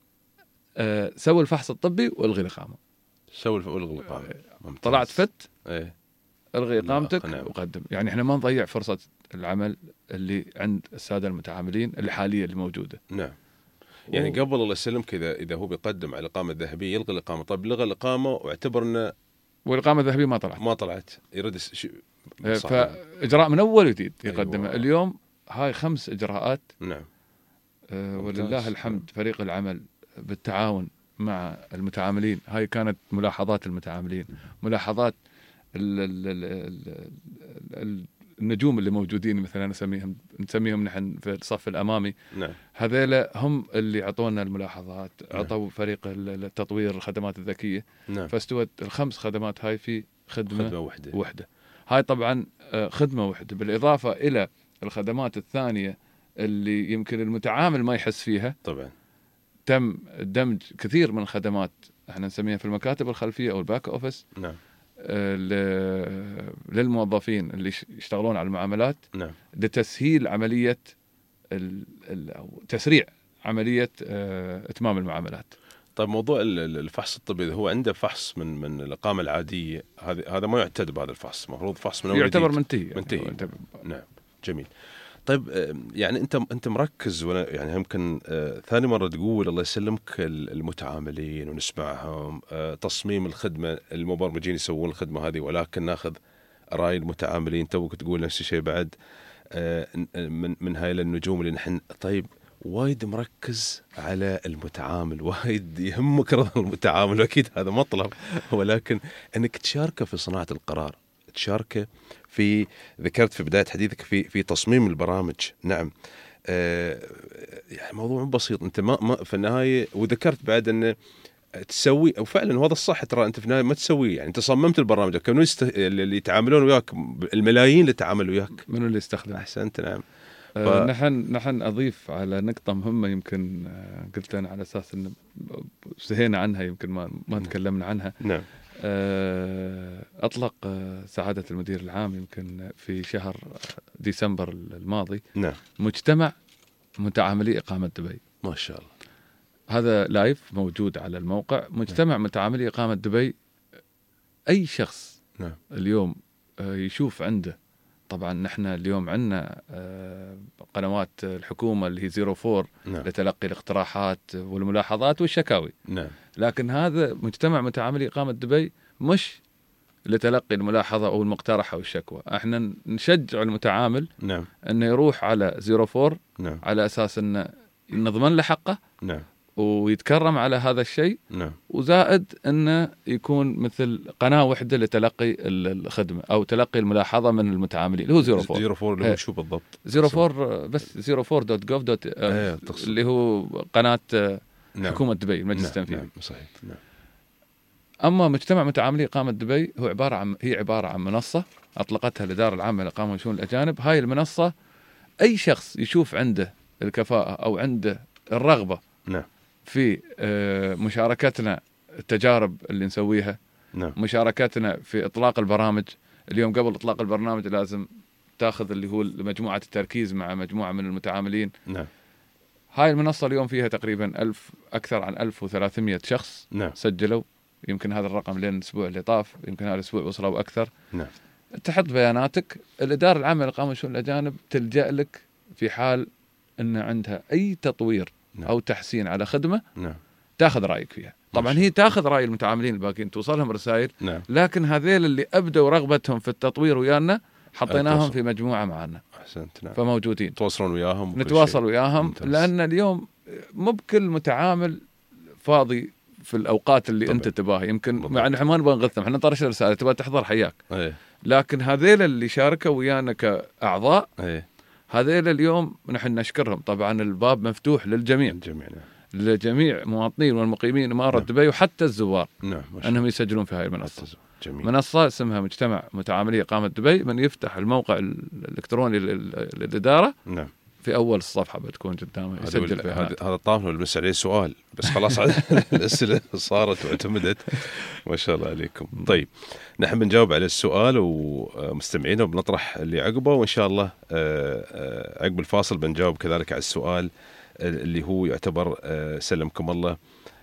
أه سوي الفحص الطبي والغي الإقامة. سوي والغي الإقامة. أه طلعت فت. ايه. الغي إقامتك. نعم. وقدم. يعني احنا ما نضيع فرصة العمل اللي عند السادة المتعاملين الحالية اللي موجودة. نعم. يعني و... قبل الله يسلمك إذا إذا هو بيقدم على الإقامة الذهبية يلغي الإقامة. طيب لغى الإقامة واعتبر إنه والإقامة الذهبية ما طلعت. ما طلعت يرد ش... فإجراء من أول وجديد يقدمه. أيوة. اليوم هاي خمس إجراءات. نعم. آه ولله الحمد فريق العمل بالتعاون مع المتعاملين. هاي كانت ملاحظات المتعاملين، ملاحظات ال ال ال ال النجوم اللي موجودين مثلا نسميهم نسميهم نحن في الصف الأمامي. نعم. هذيلا هم اللي عطونا الملاحظات. نعم. عطوا فريق التطوير الخدمات الذكية. نعم. فاستوت الخمس خدمات هاي في خدمة, خدمة وحدة. وحدة. هاي طبعا خدمة وحدة بالإضافة إلى الخدمات الثانية اللي يمكن المتعامل ما يحس فيها. طبعا تم دمج كثير من الخدمات احنا نسميها في المكاتب الخلفية أو الباك أوفيس. نعم. للموظفين اللي يشتغلون على المعاملات. نعم. لتسهيل عملية أو تسريع عملية إتمام المعاملات. طيب موضوع الفحص الطبي إذا هو عنده فحص من من الإقامة العادية هذا هذا ما يعتد بهذا الفحص، المفروض فحص من أول يعتبر منتهي. منتهي. نعم. جميل. طيب يعني انت انت مركز وانا يعني يمكن آه ثاني مره تقول الله يسلمك المتعاملين ونسمعهم آه تصميم الخدمه المبرمجين يسوون الخدمه هذه، ولكن ناخذ راي المتعاملين. توك تقول نفس الشيء بعد آه من من هاي النجوم اللي نحن. طيب وايد مركز على المتعامل، وايد يهمك رضا المتعامل، واكيد هذا مطلب، ولكن انك تشاركه في صناعه القرار، تشاركه في ذكرت في بداية حديثك في في تصميم البرامج. نعم. آه يعني موضوع بسيط. انت ما, ما في النهاية، وذكرت بعد ان تسوي وفعلا وهذا الصح، ترى انت في النهاية ما تسوي يعني انت صممت البرامج. كانوا يست... اللي يتعاملون وياك الملايين اللي تعاملوا وياك منو اللي يستخدم. احسنت. نعم. ف... آه نحن نحن اضيف على نقطة مهمة يمكن آه قلت انا على اساس ان سهينا عنها يمكن ما ما تكلمنا عنها. نعم. أطلق سعادة المدير العام يمكن في شهر ديسمبر الماضي. نعم. مجتمع متعاملي إقامة دبي. ما شاء الله. هذا لايف موجود على الموقع. مجتمع نعم. متعاملي إقامة دبي. أي شخص نعم. اليوم يشوف عنده، طبعا نحن اليوم عندنا قنوات الحكومة اللي هي زيرو فور نعم. لتلقي الاقتراحات والملاحظات والشكاوي. نعم. لكن هذا مجتمع متعاملي إقامة دبي مش لتلقي الملاحظة أو المقترح أو الشكوى. احنا نشجع المتعامل نعم. أنه يروح على زيرو فور نعم. على أساس أنه نضمن له حقه نعم. ويتكرم على هذا الشيء نعم. وزائد أنه يكون مثل قناة واحدة لتلقي الخدمة أو تلقي الملاحظة من المتعاملين اللي هو زيرو فور. زيرو فور اللي هو شو بالضبط؟ زيرو فور بس زيرو فور دوت جوف دوت اللي هو قناة نعم. حكومة دبي المجلس التنفيذي. نعم. نعم. صحيح. نعم. أما مجتمع متعاملي إقامة دبي هو عبارة عن هي عبارة عن منصة أطلقتها الإدارة العامة للإقامة وشؤون الأجانب. هاي المنصة أي شخص يشوف عنده الكفاءة أو عنده الرغبة نعم. في مشاركتنا التجارب اللي نسويها نعم. مشاركتنا في إطلاق البرامج. اليوم قبل إطلاق البرنامج لازم تأخذ اللي هو مجموعة التركيز مع مجموعة من المتعاملين. نعم. هاي المنصة اليوم فيها تقريبا ألف أكثر عن ألف وثلاثمائة شخص نعم. سجلوا. يمكن هذا الرقم لين الأسبوع اللي طاف يمكن هذا الأسبوع وصلوا أكثر. نعم. تحط بياناتك الإدارة العامة للإقامة وشؤون الأجانب تلجأ لك في حال أن عندها أي تطوير نعم. أو تحسين على خدمة نعم. تأخذ رأيك فيها. طبعا هي تأخذ رأي المتعاملين الباقيين توصلهم رسائل نعم. لكن هذيل اللي أبدوا رغبتهم في التطوير ويانا حطيناهم أتوصل. في مجموعة معنا. أحسنت. نعم. فموجودين تواصلون وياهم نتواصل وياهم ممتاز. لأن اليوم مو بكل متعامل فاضي في الأوقات اللي طبعا. أنت تباها يمكن مع أن ما نبغى نغثهم احنا نطرش رسالة تبغى تحضر حياك أيه. لكن هذيل اللي شاركوا ويانا كأعضاء أيه. هذيل اليوم نحن نشكرهم. طبعا الباب مفتوح للجميع الجميع نعم. لجميع مواطنين والمقيمين إمارة نعم. دبي وحتى الزوار نعم. أنهم يسجلون في هاي المنصة. جميل. منصة اسمها مجتمع متعاملي إقامة دبي. من يفتح الموقع الإلكتروني للإدارة نعم. في أول الصفحة بتكون قدامه يسجل هذا هذا الطاف بس عليه سؤال بس خلاص الأسئلة صارت واعتمدت ما شاء الله عليكم. طيب نحن بنجاوب على السؤال ومستمعينا وبنطرح اللي عقبه وإن شاء الله عقب الفاصل بنجاوب كذلك على السؤال اللي هو يعتبر سلمكم الله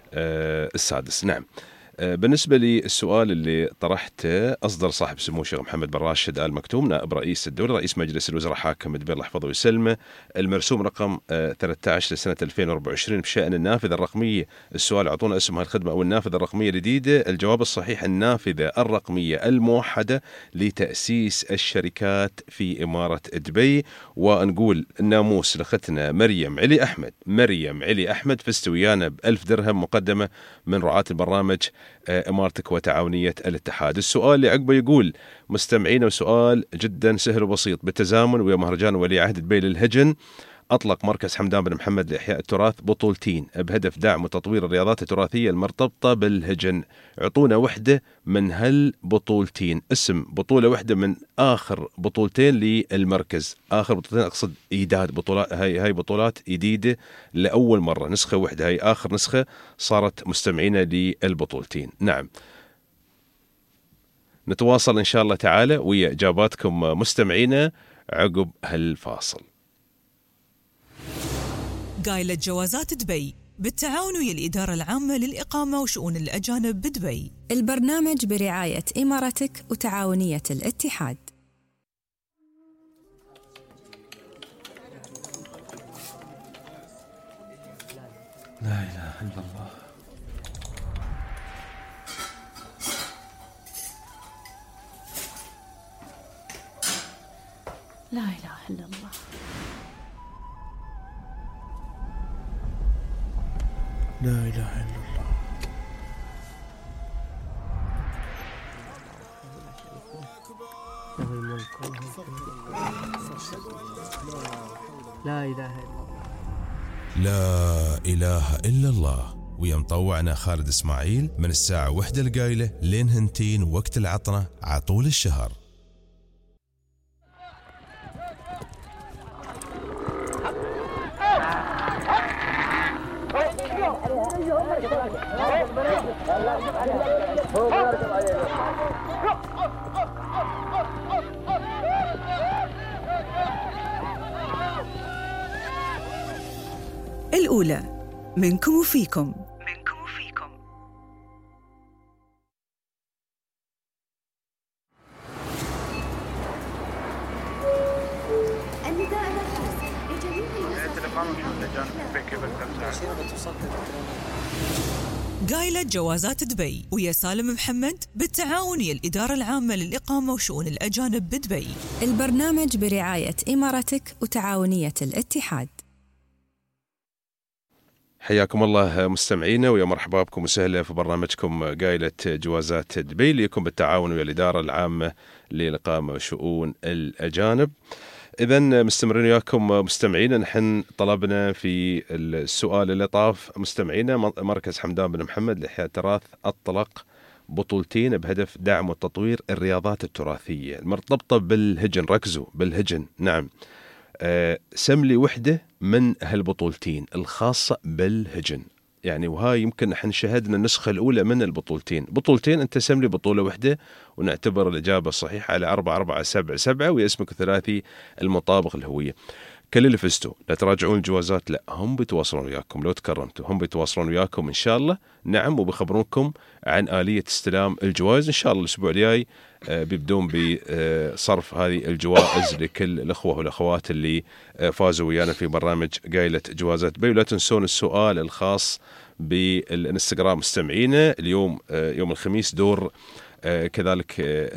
السادس. نعم. بالنسبة لي السؤال اللي طرحته أصدر صاحب سمو الشيخ محمد بن راشد آل مكتوم نائب رئيس الدولة رئيس مجلس الوزراء حاكم دبي الله يحفظه ويسلمه المرسوم رقم ثلاثة عشر لسنة ألفين وأربعة وعشرين بشأن النافذة الرقمية. السؤال أعطونا اسم هالخدمة أو النافذة الرقمية الجديدة. الجواب الصحيح النافذة الرقمية الموحدة لتأسيس الشركات في إمارة دبي. ونقول الناموس لختنا مريم علي أحمد مريم علي أحمد فزت ويانا بألف درهم مقدمة من رعاة البرنامج إمارتك وتعاونية الاتحاد. السؤال اللي عقبه يقول مستمعين وسؤال جدا سهل وبسيط. بالتزامن ويا مهرجان ولي عهد دبي للهجن أطلق مركز حمدان بن محمد لإحياء التراث بطولتين بهدف دعم وتطوير الرياضات التراثية المرتبطة بالهجن. عطونا وحدة من هالبطولتين اسم بطولة وحدة من آخر بطولتين للمركز. آخر بطولتين أقصد إيداد بطولات هاي هاي بطولات جديدة لأول مرة نسخة وحدة هاي آخر نسخة صارت مستمعينا للبطولتين. نعم نتواصل إن شاء الله تعالى ويا إجاباتكم مستمعينا عقب هالفاصل. قايلة جوازات دبي بالتعاون ويا الإدارة العامة للإقامة وشؤون الأجانب بدبي. البرنامج برعاية إمارتك وتعاونية الاتحاد. لا إله إلا الله. لا إله إلا الله. لا إله إلا الله. لا إله إلا الله. لا إله إلا الله. ويا مطوعنا خالد إسماعيل من الساعة واحدة القايلة لين هنتين وقت العطنة عطول الشهر. الأولى منكم وفيكم. قايلة جوازات دبي ويا سالم محمد بالتعاون ويا الإدارة العامة للإقامة وشؤون الأجانب بدبي. البرنامج برعاية إماراتك وتعاونية الاتحاد. حياكم الله مستمعينا ويا مرحبا بكم وسهلا في برنامجكم قايلة جوازات دبي اللي يكون بالتعاون ويا الإدارة العامة للإقامة وشؤون الأجانب. إذن مستمرين وياكم مستمعينا، نحن طلبنا في السؤال اللي طاف مستمعينا مركز حمدان بن محمد لإحياء التراث أطلق بطولتين بهدف دعم وتطوير الرياضات التراثية المرتبطة بالهجن. ركزوا بالهجن، نعم. أه سملي وحدة من هالبطولتين الخاصة بالهجن، يعني وهاي يمكن نحن شاهدنا النسخة الأولى من البطولتين. بطولتين أنت سملي بطولة وحدة ونعتبر الإجابة الصحيحة على أربعة أربعة سبعة سبعة ويا اسمك الثلاثي المطابق الهوية. كل اللي فزتوا لا تراجعون الجوازات، لا هم بيتواصلون وياكم. لو تكرمتوا هم بيتواصلون وياكم إن شاء الله، نعم، وبيخبرونكم عن آلية استلام الجوائز. إن شاء الله الأسبوع الجاي بيبدون بصرف هذه الجوائز لكل الأخوة والأخوات اللي فازوا ويانا في برنامج قايلة جوازات بي. ولا تنسون السؤال الخاص بالإنستغرام مستمعينا. اليوم يوم الخميس دور كذلك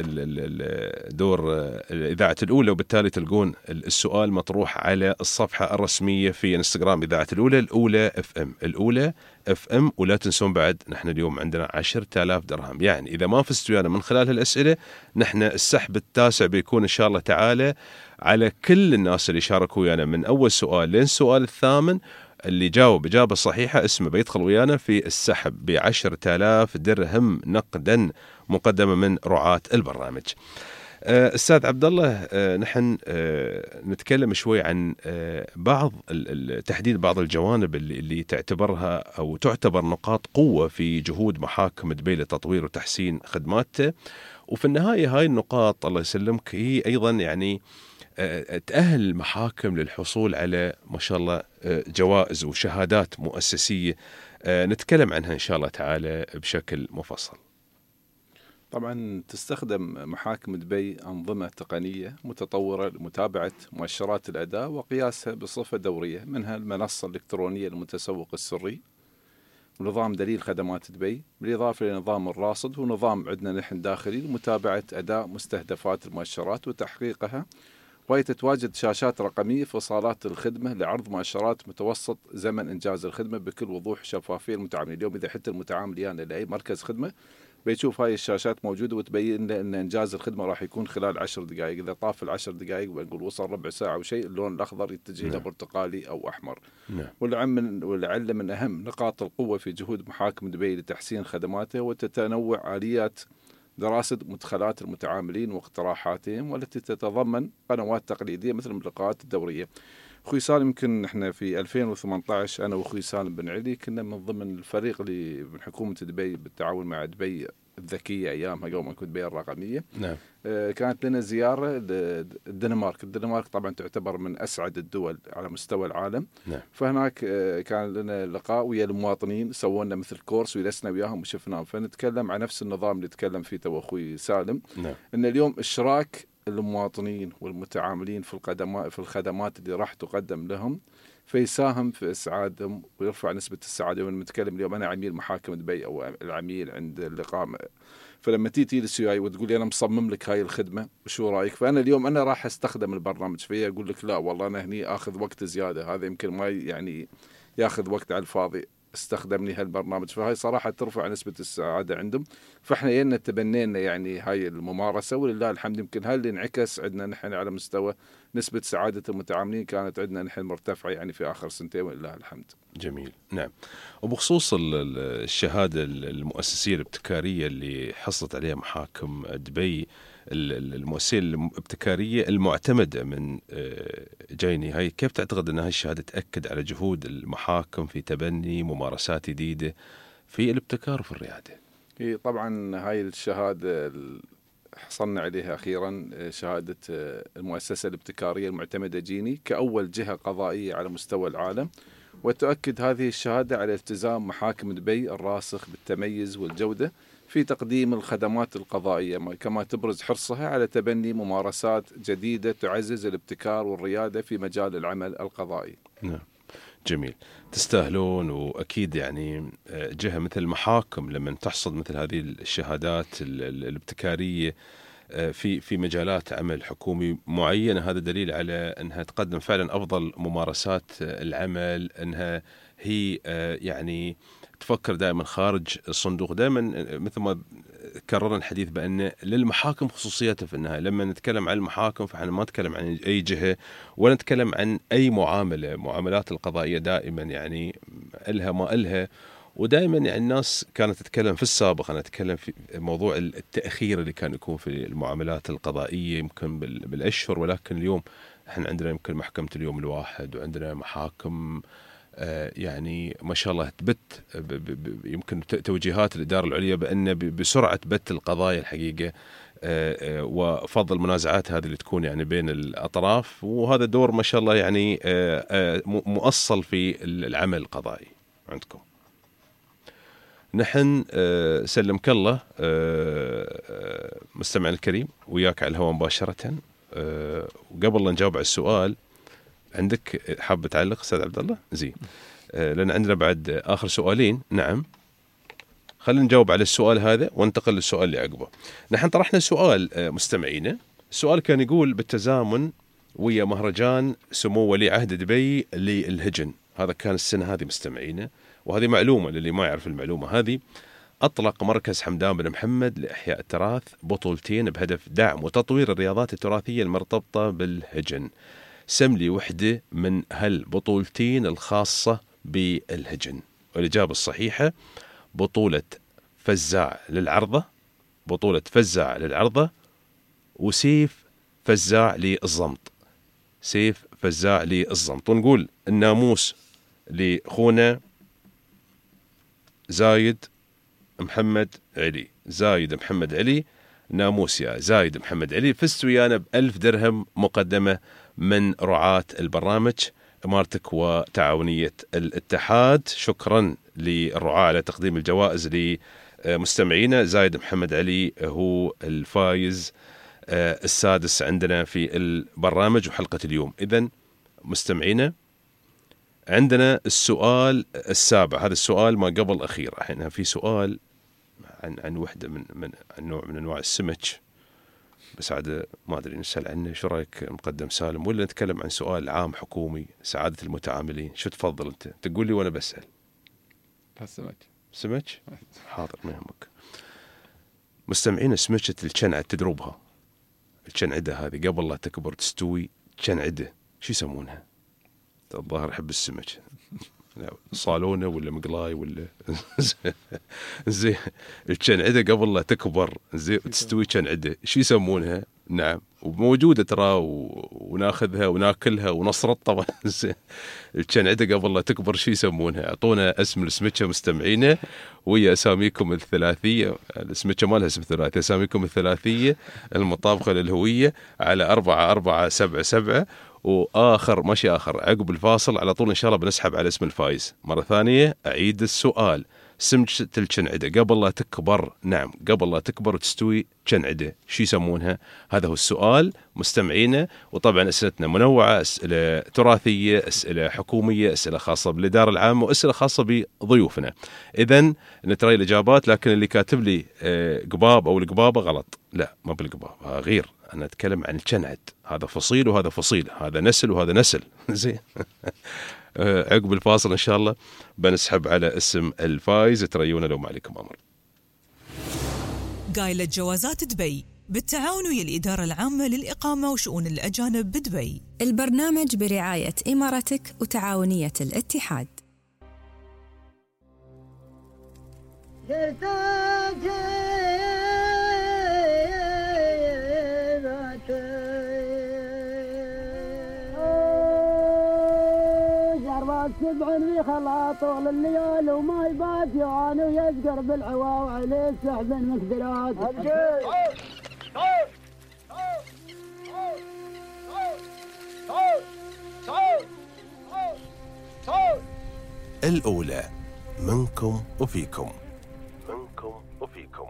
دور الإذاعة الأولى، وبالتالي تلقون السؤال مطروح على الصفحة الرسمية في انستغرام إذاعة الأولى الأولى اف ام الأولى اف ام. ولا تنسون بعد نحن اليوم عندنا عشرة آلاف درهم، يعني إذا ما فزتوا ويانا من خلال هالأسئلة نحن السحب التاسع بيكون إن شاء الله تعالى على كل الناس اللي شاركوا ويانا من أول سؤال لين السؤال الثامن. اللي جاوب إجابة صحيحة اسمه بيدخل ويانا في السحب بعشرة آلاف درهم نقدا مقدمة من رعاة البرنامج. أه أستاذ عبد الله، أه نحن أه نتكلم شوي عن أه بعض تحديد بعض الجوانب اللي, اللي تعتبرها أو تعتبر نقاط قوة في جهود محاكم دبي لتطوير وتحسين خدماته، وفي النهاية هاي النقاط الله يسلمك هي أيضا يعني تأهل المحاكم للحصول على ما شاء الله جوائز وشهادات مؤسسية نتكلم عنها إن شاء الله تعالى بشكل مفصل. طبعا تستخدم محاكم دبي أنظمة تقنية متطورة لمتابعة مؤشرات الأداء وقياسها بصفة دورية، منها المنصة الإلكترونية للمتسوق السري ونظام دليل خدمات دبي، بالإضافة لنظام الراصد ونظام عندنا نحن داخلي لمتابعة أداء مستهدفات المؤشرات وتحقيقها. وهي تتواجد شاشات رقمية في صالات الخدمة لعرض مؤشرات متوسط زمن إنجاز الخدمة بكل وضوح وشفافية للمتعاملين. اليوم إذا حتى المتعامل يعني لأي مركز خدمة بيشوف هاي الشاشات موجودة وتبين له أن إنجاز الخدمة راح يكون خلال عشر دقائق. إذا طاف العشر دقائق بنقول وصل ربع ساعة أو شيء، اللون الأخضر يتجه إلى برتقالي أو أحمر. نعم. ولعل من أهم نقاط القوة في جهود محاكم دبي لتحسين خدماته وتتنوع آليات دراسة مدخلات المتعاملين واقتراحاتهم، والتي تتضمن قنوات تقليدية مثل اللقاءات الدورية. أخوي سالم، يمكن إحنا في ألفين وثمانية عشر أنا وأخوي سالم بن علي كنا من ضمن الفريق اللي من حكومة دبي بالتعاون مع دبي الذكية أيامها قبل ما كنت دبي الرقمية. نعم. آه كانت لنا زيارة للدنمارك. الدنمارك طبعا تعتبر من أسعد الدول على مستوى العالم. نعم. فهناك آه كان لنا لقاء ويا المواطنين، سوونا مثل كورس وجلسنا وياهم وشفناهم، فنتكلم عن نفس النظام اللي تكلم فيه تو أخوي سالم. نعم. إن اليوم إشراك المواطنين والمتعاملين في الخدمات في الخدمات اللي راح تقدم لهم فيساهم في إسعادهم ويرفع نسبة السعادة. وانا متكلم اليوم أنا عميل محاكم دبي أو العميل عند الإقامة، فلما تيجي للسي اي وتقول لي أنا مصمم لك هاي الخدمة وشو رأيك، فأنا اليوم أنا راح أستخدم البرنامج فيها أقول لك لا والله أنا هني أخذ وقت زيادة، هذا يمكن ما يعني يأخذ وقت على الفاضي، استخدمني هالبرنامج. فهاي صراحة ترفع نسبة السعادة عندهم. فإحنا ينا تبنينا يعني هاي الممارسة ولله الحمد. يمكن هاي اللي انعكس عندنا نحن على مستوى نسبة سعادة المتعاملين كانت عندنا نحن مرتفعة يعني في آخر سنتين ولله الحمد. جميل. نعم. وبخصوص الشهادة المؤسسية الابتكارية اللي حصلت عليها محاكم دبي، المؤسسية الابتكارية المعتمدة من جيني، هاي كيف تعتقد أن هاي الشهادة تأكد على جهود المحاكم في تبني ممارسات جديدة في الابتكار وفي الريادة؟ هي طبعا هاي الشهادة حصلنا عليها أخيرا، شهادة المؤسسة الابتكارية المعتمدة جيني كأول جهة قضائية على مستوى العالم. وتؤكد هذه الشهادة على التزام محاكم دبي الراسخ بالتميز والجودة في تقديم الخدمات القضائية، كما تبرز حرصها على تبني ممارسات جديدة تعزز الابتكار والريادة في مجال العمل القضائي. نعم. جميل، تستاهلون. وأكيد يعني جهة مثل المحاكم لما تحصد مثل هذه الشهادات الابتكارية في في مجالات عمل حكومي معينة، هذا دليل على أنها تقدم فعلا أفضل ممارسات العمل، أنها هي يعني تفكر دائما خارج الصندوق. دائما مثل ما كررنا الحديث بأن للمحاكم خصوصيتها في النهاية. لما نتكلم عن المحاكم فإحنا ما نتكلم عن أي جهة ولا نتكلم عن أي معاملة. معاملات القضائية دائما يعني إلها ما إلها، ودائما يعني الناس كانت تتكلم في السابق، أنا أتكلم في موضوع التأخير اللي كان يكون في المعاملات القضائية يمكن بالأشهر، ولكن اليوم إحنا عندنا يمكن محكمة اليوم الواحد، وعندنا محاكم يعني ما شاء الله تبت يمكن توجيهات الإدارة العليا بأن بسرعة بت القضايا الحقيقة وفضل المنازعات هذه اللي تكون يعني بين الأطراف، وهذا دور ما شاء الله يعني مؤصل في العمل القضائي عندكم. نحن سلمك الله مستمع الكريم وياك على الهواء مباشرة. وقبل لا نجاوب على السؤال، عندك حاب تعلق أستاذ عبد الله؟ زين، لأن عندنا بعد آخر سؤالين. نعم، خلينا نجاوب على السؤال هذا وننتقل للسؤال اللي عقبه. نحن طرحنا سؤال مستمعينا، السؤال كان يقول بالتزامن ويا مهرجان سمو ولي عهد دبي للهجن، هذا كان السنة هذه مستمعينا، وهذه معلومة للي ما يعرف المعلومة هذه. أطلق مركز حمدان بن محمد لإحياء التراث بطولتين بهدف دعم وتطوير الرياضات التراثية المرتبطة بالهجن. سم لي وحدة من هالبطولتين الخاصة بالهجن. والإجابة الصحيحة بطولة فزاع للعرضة، بطولة فزاع للعرضة، وسيف فزاع للضمط، سيف فزاع للضمط. ونقول الناموس لأخونا زايد محمد علي، زايد محمد علي، ناموس يا زايد محمد علي، فزت ويانا بألف درهم مقدمة من رعاة البرنامج إمارتك وتعاونية الاتحاد. شكرا للرعاة على تقديم الجوائز لمستمعينا. زايد محمد علي هو الفايز السادس عندنا في البرنامج وحلقة اليوم. إذن مستمعينا عندنا السؤال السابع، هذا السؤال ما قبل الأخير. احنا في سؤال عن عن وحدة من من نوع من أنواع السمك، بس عاد ما أدري نسأل عنه. شو رأيك مقدم سالم، ولا نتكلم عن سؤال عام حكومي سعادة المتعاملين؟ شو تفضل أنت؟ تقول لي وأنا بسأل. السمك سمك حاضر ما يهمك. مستمعين، سمكة الشنعة تدربها، الشنعدة هذه قبل لا تكبر تستوي، شنعدة شو يسمونها؟ الظاهر يحب السمك، صالونة ولا مقلاي ولا زي الشنعدة قبل لا تكبر زي تستوي شنعدة شو يسمونها؟ نعم، وموجودة ترى وناخذها وناكلها ونصرت طبعا. الشنعدة قبل لا تكبر شو يسمونها؟ اعطونا اسم السمكة مستمعينا ويا اساميكم الثلاثية. السمكة ما لها اسم ثلاثي، اساميكم الثلاثية المطابقة للهوية على أربعة أربعة سبعة سبعة. وآخر ماشي آخر عقب الفاصل على طول إن شاء الله بنسحب على اسم الفايز. مرة ثانية أعيد السؤال، سمكة الشنعدة قبل لا تكبر، نعم قبل لا تكبر وتستوي شنعدة شو يسمونها؟ هذا هو السؤال مستمعينا. وطبعا أسئلتنا منوعة، أسئلة تراثية، أسئلة حكومية، أسئلة خاصة بالإدارة العامة، وأسئلة خاصة بضيوفنا. إذن نترى الإجابات، لكن اللي كاتب لي قباب أو القبابة غلط، لا ما بالقباب غير، أنا أتكلم عن الشنعد، هذا فصيل وهذا فصيل، هذا نسل وهذا نسل. زين. عقب الفاصل إن شاء الله بنسحب على اسم الفايز. تريونا لو ما عليكم أمر. قايلة جوازات دبي بالتعاون ويا الإدارة العامة للإقامة وشؤون الأجانب بدبي. البرنامج برعاية إمارتك وتعاونية الاتحاد. سبعين في خلا طول الليال وما يبات يعاني ويزقر بالعوا وعليه سحب المقدرات. الأولى منكم وفيكم، منكم وفيكم.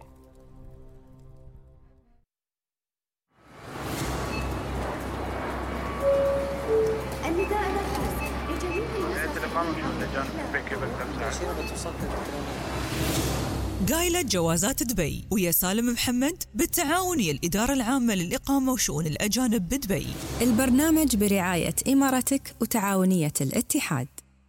النداء الخاص لجميع قايلة جوازات دبي ويا سالم محمد بالتعاون ويا الإدارة العامة للإقامة وشؤون الأجانب بدبي. البرنامج برعاية إماراتك وتعاونية الاتحاد.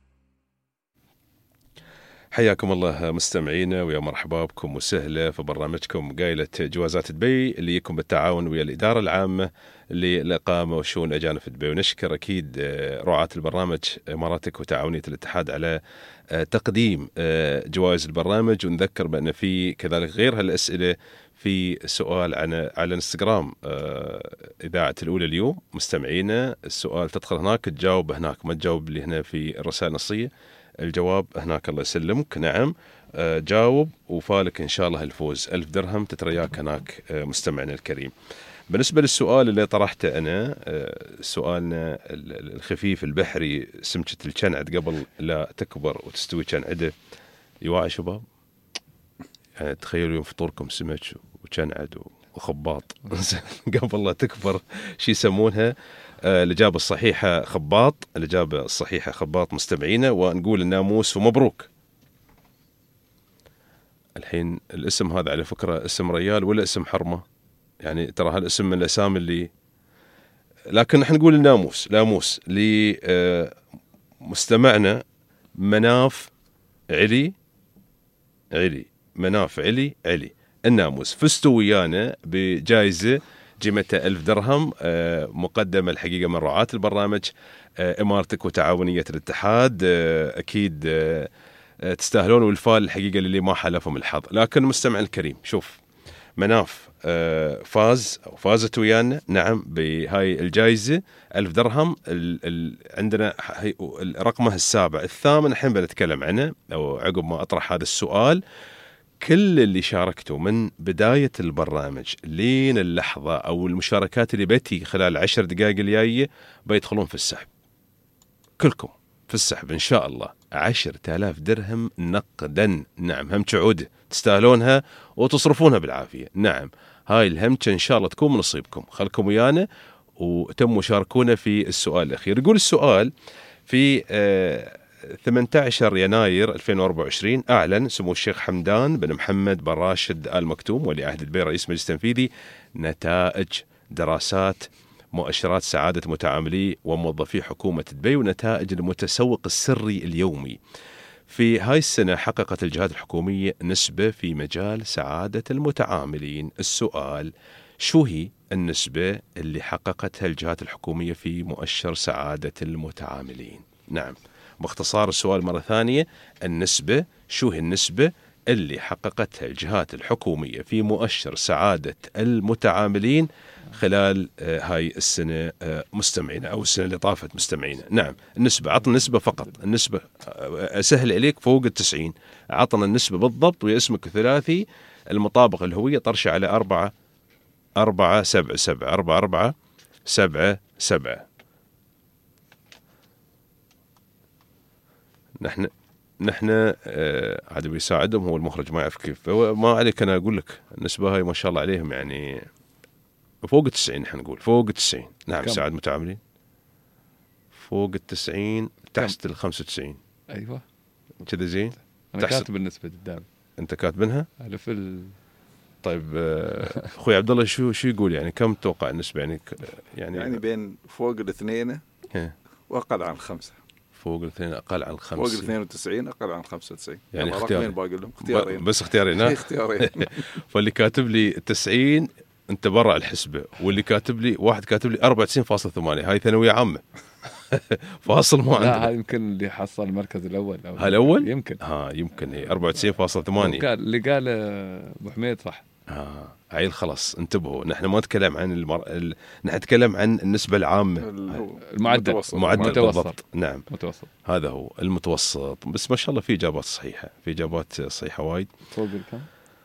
حياكم الله مستمعينا ويا مرحبا بكم وسهلا في برنامجكم قايلة جوازات دبي اللي يكون بالتعاون ويا الإدارة العامة للإقامة وشؤون الأجانب في دبي. ونشكر أكيد رعاة البرنامج إماراتك وتعاونية الاتحاد على تقديم جوائز البرنامج. ونذكر بأن في كذلك غير هالأسئلة في سؤال عن على انستغرام إذاعة الأولى اليوم. مستمعينا السؤال تدخل هناك تجاوب هناك، ما تجاوب لي هنا في الرسائل النصية، الجواب هناك. الله يسلمك. نعم جاوب وفالك إن شاء الله الفوز ألف درهم تترياك هناك مستمعنا الكريم. بالنسبة للسؤال اللي طرحته أنا، سؤالنا الخفيف البحري، سمكة الكنعد قبل لا تكبر وتستوي كنعده يواعي شباب؟ يعني تخيلوا يوم فطوركم سمك وكنعد وخباط قبل لا تكبر شي يسمونها؟ الإجابة الصحيحة خباط. الإجابة الصحيحة خباط مستمعينا. ونقول الناموس ومبروك. الحين الاسم هذا على فكرة اسم ريال ولا اسم حرمة؟ يعني ترى هالاسم من الأسامي اللي، لكن نحن نقول الناموس. ناموس لمستمعنا مناف علي علي مناف علي علي الناموس. فزتوا ويانا بجائزة قيمتها ألف درهم مقدمة الحقيقة من رعاة البرنامج إمارتك وتعاونية الاتحاد. أكيد تستاهلون والفال الحقيقة اللي ما حلفهم الحظ. لكن مستمع الكريم شوف، مناف فاز أو فازت ويانا نعم بهاي الجائزة ألف درهم. ال ال عندنا رقمها السابع الثامن الحين بنتكلم عنه أو عقب ما أطرح هذا السؤال. كل اللي شاركتوا من بداية البرنامج لين اللحظة أو المشاركات اللي بتي خلال العشر دقائق الجاية بيدخلون في السحب. كلكم في السحب إن شاء الله عشرة آلاف درهم نقدا. نعم هم عودة تستاهلونها وتصرفونها بالعافية. نعم هاي الهمشة إن شاء الله تكون من نصيبكم. خلكم ويانا وتموا شاركونا في السؤال الأخير. يقول السؤال في آه ثمانية عشر يناير ألفين وأربعة وعشرين أعلن سمو الشيخ حمدان بن محمد بن راشد آل مكتوم ولي عهد دبي رئيس مجلس تنفيذي نتائج دراسات مؤشرات سعادة متعاملي وموظفي حكومة دبي ونتائج المتسوق السري اليومي. في هاي السنة حققت الجهات الحكومية نسبة في مجال سعادة المتعاملين. السؤال شو هي النسبة اللي حققتها الجهات الحكومية في مؤشر سعادة المتعاملين؟ نعم باختصار السؤال مرة ثانية، النسبة شو هي النسبة اللي حققتها الجهات الحكومية في مؤشر سعادة المتعاملين خلال هاي السنة مستمعين أو السنة اللي طافت مستمعين. نعم النسبة، عطنا النسبة فقط. النسبة أسهل عليك فوق التسعين. عطنا النسبة بالضبط ويا اسمك الثلاثي المطابق الهوية طرشة على أربعة أربعة سبعة سبعة أربعة أربعة سبعة سبعة. نحن نحن آه عاد بيساعدهم هو المخرج ما يعرف كيف. ما عليك أنا أقول لك النسبة هاي ما شاء الله عليهم يعني فوق التسعين. نحن نقول فوق التسعين. نعم سعادة متعاملين فوق التسعين تحت الخمسة وتسعين. أيوة كذا زين. أنا كاتب النسبة قدام. أنت كاتبنها؟ على في ال... طيب أخوي عبد الله شو شو يقول يعني كم توقع النسبة يعني يعني يعني بين فوق الاثنين وأقل عن خمسة. فوق الاثنين أقل عن خمسة. فوق الاثنين وتسعين أقل عن خمسة وتسعين. يعني اختيارين باقي لهم اختيارين. بس اختيارين. اختيارين. فاللي كاتب لي تسعين أنت برا الحسبة، واللي كاتب لي واحد كاتب لي أربعة وتسعين فاصلة ثمانية هاي ثانوية عامة. فاصل ما عندنا. لا هاي يمكن اللي حصل المركز الأول. هاي الأول؟ يمكن. ها يمكن هي أربعة وتسعين فاصلة ثمانية. قال اللي قال أبو حميد صح. آه عيل خلاص انتبهوا. نحن ما نتكلم عن المر... ال... نحن نتكلم عن النسبة العامة المعدل. معدل بالضبط. نعم متوسط. هذا هو المتوسط. بس ما شاء الله في إجابات صحيحة، في إجابات صحيحة وايد. فوق الكم؟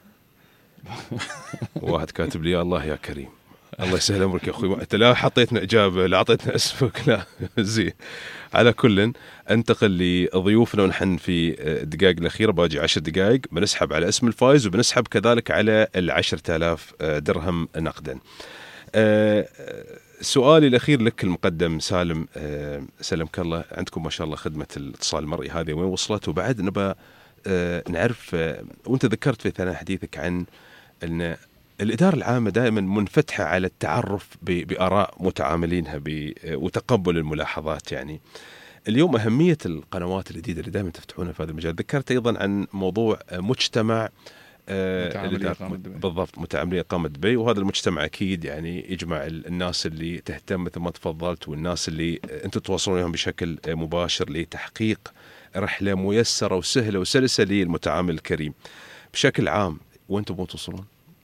واحد كاتب لي الله يا كريم الله يسهل أمرك يا أخوي، أنت لا حطيتنا إجابة لا عطيتنا اسمك لا زين. على كل انتقل لضيوفنا ونحن في الدقائق الأخيرة باجي عشر دقائق بنسحب على اسم الفائز وبنسحب كذلك على العشرة آلاف درهم نقدا. سؤالي الأخير لك المقدم سالم، أه سلمك الله، عندكم ما شاء الله خدمة الاتصال المرئي هذه وين وصلت؟ وبعد نبى أه نعرف، أه وانت ذكرت في ثناء حديثك عن أن الإدارة العامة دائما منفتحة على التعرف بآراء متعاملينها وتقبل الملاحظات. يعني اليوم أهمية القنوات الجديدة اللي دائما تفتحونها في هذا المجال، ذكرت أيضا عن موضوع مجتمع متعاملي إقامة دبي. بالضبط، متعاملي إقامة دبي، وهذا المجتمع أكيد يعني يجمع الناس اللي تهتم مثل ما تفضلت، والناس اللي أنتم توصلون لهم بشكل مباشر لتحقيق رحلة ميسرة وسهلة وسلسة للمتعامل الكريم. بشكل عام وين تبون توصلون؟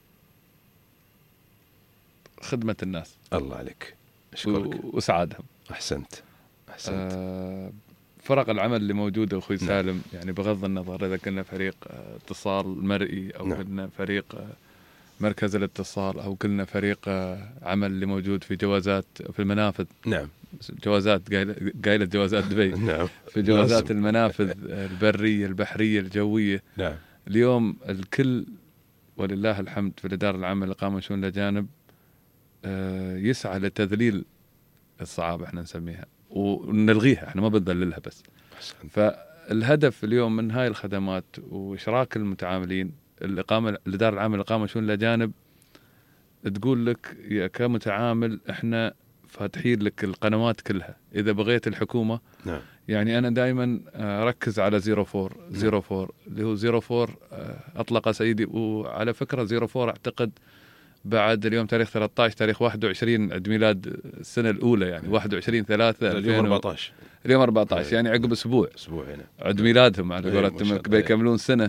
خدمة الناس. الله عليك، أشكرك. وسعادهم. أحسنت أحسنت. آه فرق العمل اللي موجودة أخوي نعم. سالم، يعني بغض النظر إذا كنا فريق اتصال مرئي أو نعم. كنا فريق مركز الاتصال أو كنا فريق عمل اللي موجود في جوازات في المنافذ. نعم. جوازات قايلة جوازات دبي. نعم. في جوازات المنافذ البرية البحرية الجوية. نعم. اليوم الكل ولله الحمد في الإدارة العامة لإقامة شؤون الأجانب يسعى لتذليل الصعاب احنا نسميها ونلغيها، احنا ما بنذللها بس. فالهدف اليوم من هاي الخدمات وإشراك المتعاملين، الإقامة الإدارة العامة لإقامة شؤون الأجانب تقول لك يا كمتعامل احنا فاتحين لك القنوات كلها. إذا بغيت الحكومة نعم. يعني أنا دائما أركز على زيرو فور زيرو فور اللي هو زيرو فور أطلق سيدي. وعلى فكرة زيرو فور أعتقد بعد اليوم تاريخ ثلاثة عشر تاريخ واحد وعشرين عيد ميلاد السنة الأولى، يعني واحد وعشرين ثلاثة اليوم أربعة عشر اليوم أربعة عشر يعني عقب أسبوع أسبوع هنا عيد ميلادهم على قولتهم، بيكملون سنة.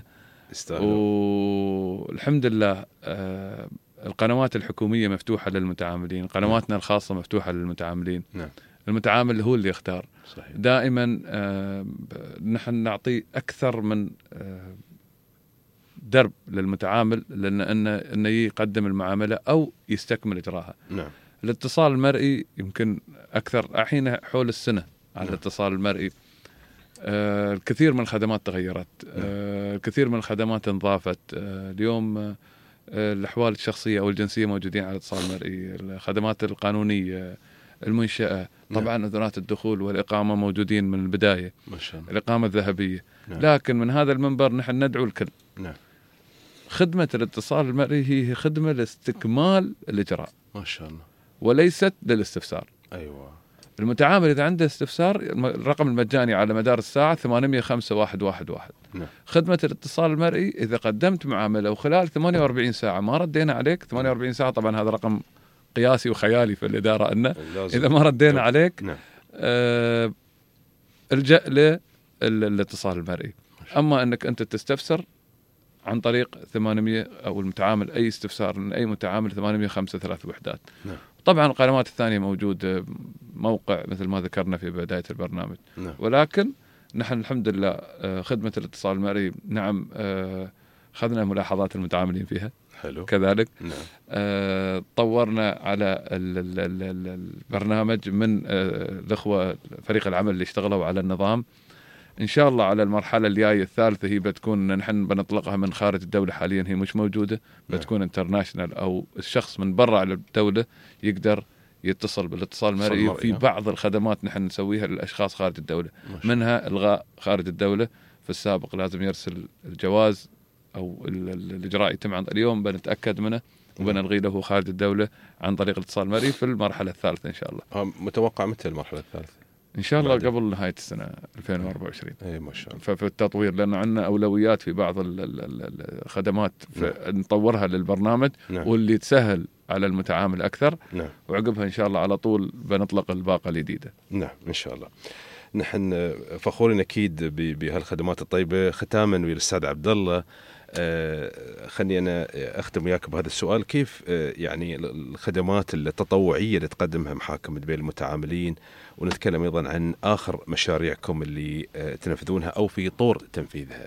والحمد لله آه القنوات الحكومية مفتوحة للمتعاملين، قنواتنا الخاصة مفتوحة للمتعاملين. نعم. المتعامل هو اللي يختار. صحيح. دائما آه نحن نعطي أكثر من آه درب للمتعامل لأن أن أنه يقدم المعاملة أو يستكمل إجراها. نعم. الاتصال المرئي يمكن أكثر الحين حول السنة على نعم. الاتصال المرئي. آه الكثير من الخدمات تغيرت. آه الكثير من الخدمات انضافت. آه اليوم آه الأحوال الشخصية أو الجنسية موجودين على الاتصال المرئي، الخدمات القانونية، المنشأة، طبعا نعم. أذونات الدخول والإقامة موجودين من البداية. ما شاء الله. الإقامة الذهبية. نعم. لكن من هذا المنبر نحن ندعو الكل. نعم. خدمة الاتصال المرئي هي خدمة لاستكمال الإجراء. ما شاء الله. وليست للاستفسار. أيوة. المتعامل إذا عنده استفسار الرقم المجاني على مدار الساعة ثمانمية خمسة واحد واحد واحد. نعم. خدمة الاتصال المرئي إذا قدمت معاملة وخلال ثمانية وأربعين ساعة ما ردينا عليك، ثمانية وأربعين ساعة طبعا هذا رقم قياسي وخيالي في الإدارة، أنه إذا ما ردينا عليك نعم. آه الجأ للاتصال المرئي. أما أنك أنت تستفسر عن طريق ثمانمية أو المتعامل أي استفسار من أي متعامل ثمانمية خمسة ثلاث وحدات. نعم. طبعا القنوات الثانية موجود موقع مثل ما ذكرنا في بداية البرنامج. نعم. ولكن نحن الحمد لله خدمة الاتصال المرئي نعم أخذنا ملاحظات المتعاملين فيها. حلو. كذلك نعم. آه طورنا على البرنامج من آه الأخوة فريق العمل اللي اشتغلوا على النظام. إن شاء الله على المرحلة الجاية الثالثة هي بتكون نحن بنطلقها من خارج الدولة، حاليا هي مش موجودة. بتكون انترناشنال أو الشخص من برا على الدولة يقدر يتصل بالاتصال المرئي في بعض الخدمات نحن نسويها للأشخاص خارج الدولة، منها إلغاء خارج الدولة. في السابق لازم يرسل الجواز أو الإجراء يتم عن اليوم بنتأكد منه وبنلغي له خارج الدولة عن طريق الاتصال المرئي في المرحلة الثالثة إن شاء الله. متوقع متى المرحلة الثالثة؟ إن شاء الله قبل نهاية السنة ألفين وأربعة وعشرين. أي ما شاء الله. ففي التطوير لأن عندنا أولويات في بعض الخدمات نطورها للبرنامج. نعم. واللي تسهل على المتعامل أكثر. نعم. وعقبها إن شاء الله على طول بنطلق الباقة الجديدة. نعم إن شاء الله. نحن فخورين أكيد بهالخدمات الطيبة. ختاما والأستاذ عبد الله، آه خلني أنا أختم وياك بهذا السؤال. كيف آه يعني الخدمات التطوعية اللي تقدمها محاكم دبي للمتعاملين، ونتكلم أيضا عن آخر مشاريعكم اللي آه تنفذونها أو في طور تنفيذها.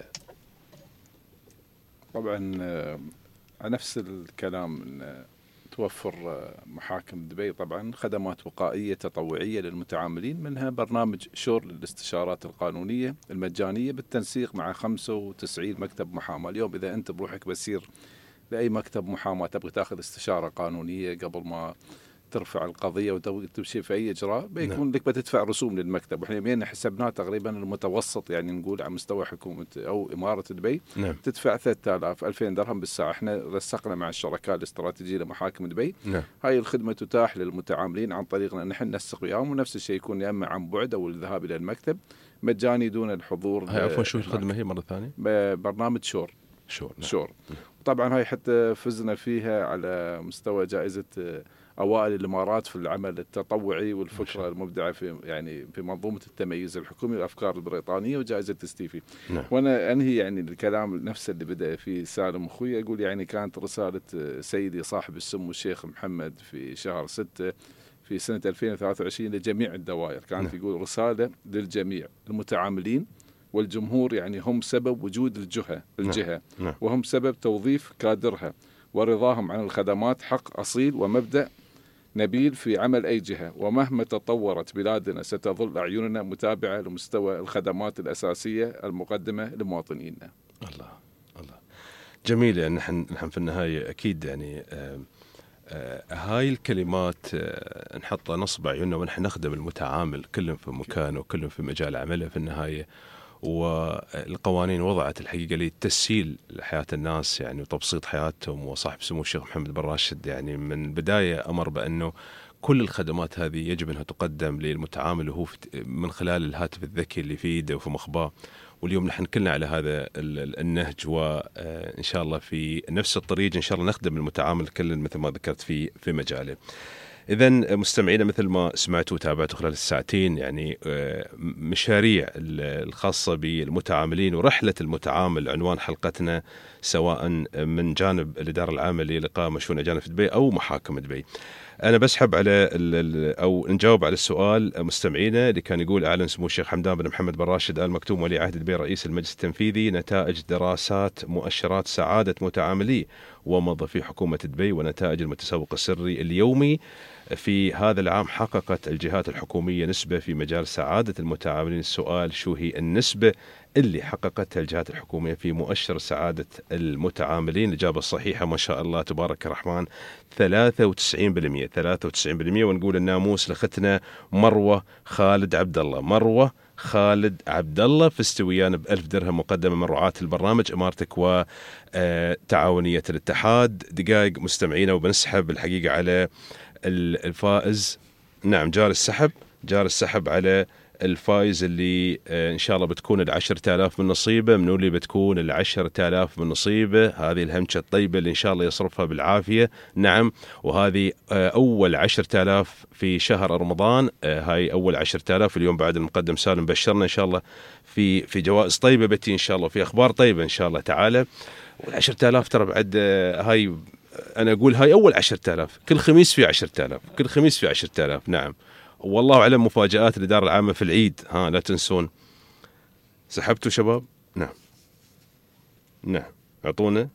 طبعا آه نفس الكلام، توفر محاكم دبي طبعا خدمات وقائية تطوعية للمتعاملين، منها برنامج شور للاستشارات القانونية المجانية بالتنسيق مع خمسة وتسعين مكتب محاماة. اليوم إذا أنت بروحك بسير لأي مكتب محاماة تبغي تأخذ استشارة قانونية قبل ما ترفع القضيه وتمشي في اي اجراء بيكون لك بتدفع رسوم للمكتب. واحنا يمين حسبناه تقريبا المتوسط يعني نقول على مستوى حكومه او اماره دبي نعم. تدفع ثلاثة آلاف ألفين درهم بالساعه. احنا رسقنا مع الشركاء الاستراتيجيه لمحاكم دبي. نعم. هاي الخدمه تتاح للمتعاملين عن طريقنا نحن ننسق وياهم، ونفس الشيء يكون يا اما عن بعد او الذهاب الى المكتب مجاني دون الحضور. هاي عفوا شو الخدمه هي مره ثانيه؟ برنامج شور. شور. نعم. شور. طبعا هاي حتى فزنا فيها على مستوى جائزة أوائل الإمارات في العمل التطوعي والفكرة المبدعة في يعني في منظومة التميز الحكومي والأفكار البريطانية وجائزة ستيفي. نعم. وأنا أنهي يعني الكلام نفسه اللي بدأ فيه سالم أخوي، أقول يعني كانت رسالة سيدي صاحب السمو الشيخ محمد في شهر ستة في سنة ألفين وثلاثة وعشرين لجميع الدوائر، كانت نعم. يقول رسالة للجميع المتعاملين والجمهور، يعني هم سبب وجود الجهة الجهة نعم. وهم سبب توظيف كادرها ورضاهم عن الخدمات حق أصيل ومبدأ نبيل في عمل أي جهة. ومهما تطورت بلادنا ستظل أعيننا متابعة لمستوى الخدمات الأساسية المقدمة لمواطنينا. الله الله جميل. يعني نحن نحن في النهاية أكيد يعني آه آه هاي الكلمات آه نحطها نصب عيوننا ونحن نخدم المتعامل كل في مكانه وكل في مجال عمله في النهاية. والقوانين وضعت الحقيقة لتسهيل حياة الناس يعني وتبسيط حياتهم. وصاحب سمو الشيخ محمد بن راشد يعني من البداية أمر بأنه كل الخدمات هذه يجب أنها تقدم للمتعامل وهو من خلال الهاتف الذكي اللي في يده وفي مخباه. واليوم نحن كلنا على هذا النهج، وإن شاء الله في نفس الطريق إن شاء الله نخدم المتعامل كل مثل ما ذكرت في في مجاله. إذن مستمعينا مثل ما سمعتوا وتابعتوا خلال الساعتين يعني مشاريع الخاصة بالمتعاملين ورحلة المتعامل عنوان حلقتنا، سواء من جانب الإدارة العامة لإقامة شؤون أجانب في دبي أو محاكم دبي. أنا بسحب على أو نجاوب على السؤال مستمعينا اللي كان يقول أعلن سمو الشيخ حمدان بن محمد بن راشد آل مكتوم ولي عهد دبي رئيس المجلس التنفيذي نتائج دراسات مؤشرات سعادة متعاملي وموظفي حكومة دبي ونتائج المتسوق السري اليومي في هذا العام. حققت الجهات الحكومية نسبة في مجال سعادة المتعاملين. السؤال شو هي النسبة اللي حققتها الجهات الحكومية في مؤشر سعادة المتعاملين؟ الإجابة الصحيحة ما شاء الله تبارك الرحمن ثلاثة وتسعين بالمئة ثلاثة وتسعين بالمئة. ونقول الناموس لختنا مروة خالد عبد الله. مروة خالد عبد الله فزت ويانا بألف درهم مقدمة من رعاة البرنامج إمارتك وتعاونية الاتحاد. دقائق مستمعينا وبنسحب الحقيقة على الفائز. نعم جار السحب جار السحب على الفائز اللي إن شاء الله بتكون العشرة آلاف من نصيبه. منو اللي بتكون العشرة آلاف من نصيبه؟ هذه الهمشة الطيبة اللي إن شاء الله يصرفها بالعافية. نعم وهذه أول عشرة آلاف في شهر رمضان. هاي أول عشرة آلاف. اليوم بعد المقدم سالم بشرنا إن شاء الله في في جوائز طيبة بتي إن شاء الله وفي أخبار طيبة إن شاء الله تعالى. والعشرة آلاف ترى بعد هاي أنا أقول هاي أول عشرة آلاف. كل خميس في عشرة آلاف كل خميس في عشرة آلاف. نعم والله أعلم مفاجآت الإدارة العامة في العيد. ها لا تنسون. سحبتوا شباب؟ نعم نعم أعطونا.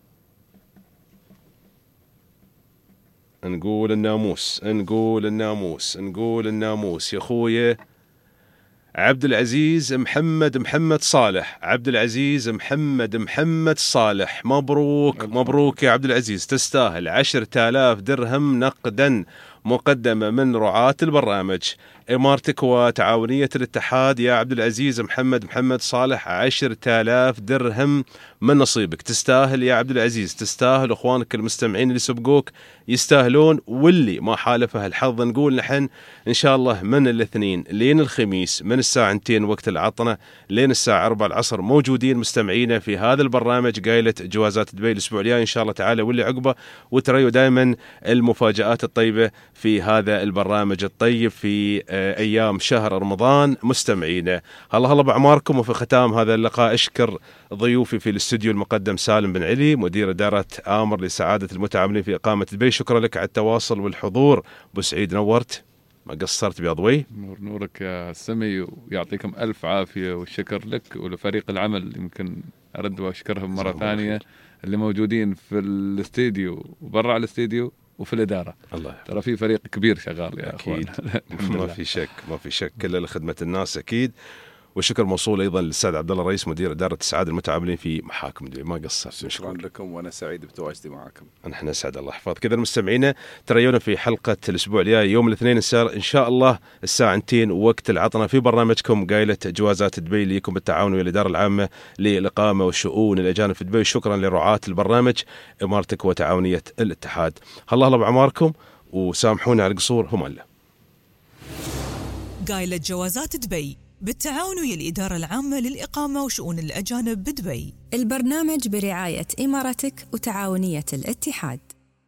نقول الناموس نقول الناموس نقول الناموس يا خويا عبد العزيز محمد محمد صالح. عبد العزيز محمد محمد صالح مبروك مبروك يا عبد العزيز. تستاهل عشرة آلاف درهم نقدا مقدمة من رعاة البرنامج إمارتك وتعاونية الاتحاد. يا عبد العزيز محمد محمد صالح عشرة آلاف درهم من نصيبك. تستاهل يا عبد العزيز تستاهل. أخوانك المستمعين اللي سبقوك يستاهلون واللي ما حالفه الحظ. نقول نحن إن شاء الله من الاثنين لين الخميس من الساعة اثنين وقت العطنة لين الساعة أربعة العصر موجودين مستمعينا في هذا البرنامج قايلة جوازات دبي الأسبوع الجاي إن شاء الله تعالى واللي عقبه. وتريوا دائما المفاجآت الطيبة في هذا البرنامج الطيب في أيام شهر رمضان مستمعينا. هلا هلا بأعماركم. وفي ختام هذا اللقاء أشكر ضيوفي في الاستوديو المقدم سالم بن علي مدير إدارة آمر لسعادة المتعاملين في إقامة دبي. شكرا لك على التواصل والحضور. أبو سعيد نورت ما قصرت بياضوي. نور نورك يا سمي ويعطيكم ألف عافية والشكر لك ولفريق العمل. يمكن أرد وأشكرهم مرة ثانية اللي موجودين في الاستوديو وبرع الاستوديو وفي الإدارة. الله ترى في فريق كبير شغال يا أخوان. ما في شك ما في شك كله لخدمة الناس أكيد. والشكر موصول أيضا للأستاذ عبد الله الرئيس مدير إدارة السعادة المتعاملين في محاكم دبي. ما قصر. شكرا لكم وأنا سعيد بتواجدي معكم. نحن أسعد الله يحفظ. كذا المستمعين تريونا في حلقة الأسبوع الجاي يوم الاثنين إن شاء الله الساعة اثنتين وقت العطنة في برنامجكم قايلة جوازات دبي ليكم بالتعاون ويا الإدارة العامة للإقامة والشؤون الأجانب في دبي. شكرا لرعاة البرنامج إمارتك وتعاونية الاتحاد. الله الله بعماركم وسامحونا على القصور. هم الله. قايلة جوازات دبي بالتعاون ويا الإدارة العامة للإقامة وشؤون الأجانب بدبي. البرنامج برعاية إمارتك وتعاونية الاتحاد.